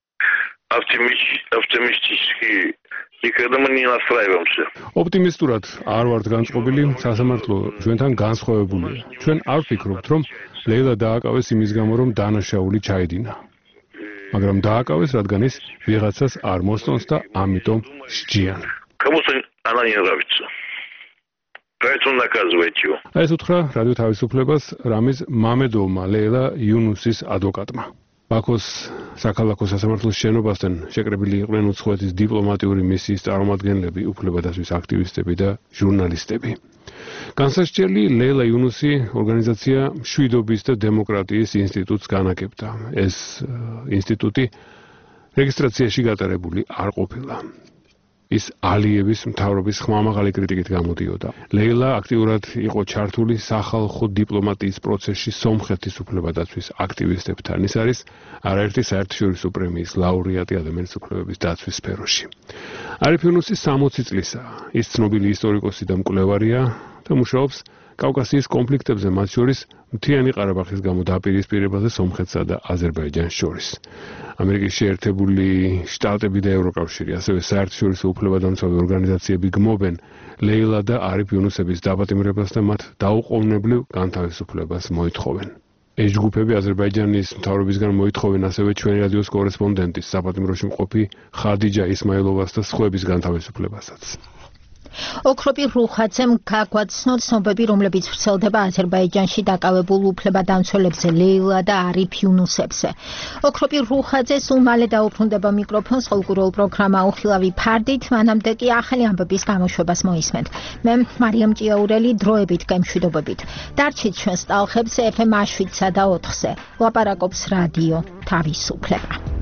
Оптимистически никогда мы не настраиваемся. ოპტიმისტურად არ ვართ განწყობილი, სასამართლო ჩვენთან განსხვავებულია. ჩვენ არ ვფიქრობთ, რომ ლეილა დააკავეს იმის გამო, რომ დანაშაული ჩაედინა. მაგრამ დააკავეს, რადგან ის ვიღაცას არ მოსწონს და ამიტომ სჯიან. Кому-то она не нравится. Поэтому наказывайте его. ეს უთხრა რადიო თავისუფლებას რამის მამედოვმა ლეილა იუნუსის ადვოკატმა. ბაქოს საქალაქო სასამართლოს შენობასთან შეკრებილი იყვნენ უცხოეთის დიპლომატიური მისიის წარმომადგენლები, უფლებადასვის აქტივისტები და ჟურნალისტები. განსასჯელი ლეილა იუნუსი ორგანიზაცია მშვიდობის და დემოკრატიის ინსტიტუტს განაგებდა. ეს ინსტიტუტი რეგისტრაციაში გატარებული არ ყოფილა. ის ალიევის მთავრობის ხმამაღალი კრიტიკით გამოდიოდა. ლეილა აქტიურად იყო ჩართული სახალხო დიპლომატიის პროცესში სომხეთის უფლებადაცვის აქტივისტებთან. ის არის არაერთი საერთაშორისო პრემიის ლაურეატი ადამიანის უფლებების დაცვის სფეროში. არიფ იუნუსი სამოცი წლისაა. ის ცნობილი ისტორიკოსი და მკვლევარია და მუშაობს კავკასიის კონფლიქტებზე, მათ შორის მთიანი ყარაბაღის გამო დაპირისპირებაზე სომხეთსა და აზერბაიჯანს შორის. ამერიკის შეერთებული შტატები და ევროკავშირი, ასევე საერთაშორისო უფლებადამცავი ორგანიზაციები გმობენ ლეილა და არიფ იუნუსების დაპატიმრებას და მათ დაუყოვნებლივ განთავისუფლებას მოითხოვენ. ეს ჯგუფები აზერბაიჯანის მთავრობისგან მოითხოვენ ასევე ჩვენი რადიოს კორესპონდენტის საპატიმროში მყოფი ხადიჯა ისმაილოვას და სხვების განთავისუფლებასაც. ოქროპი რუხაძემ გაგვაცნო ცნობები, რომლებიც ვრცელდება აზერბაიჯანში დაკავებულ უფლებადამცველებზე ლეილა და არიფ იუნუსებზე. ოქროპი რუხაძე სულ მალე დაუბრუნდება მიკროფონს ხალხურულ პროგრამა უხილავი ფარდით, მანამდე კი ახალი ამბების გამოშვებას მოისმენთ. მე მარიამ ჭიაურელი, დროებით გემშვიდობებით. დარჩით ჩვენს ტალხებზე ეფ ემ შვიდსა და ოთხზე. ლაპარაკობს რადიო თავისუფლება.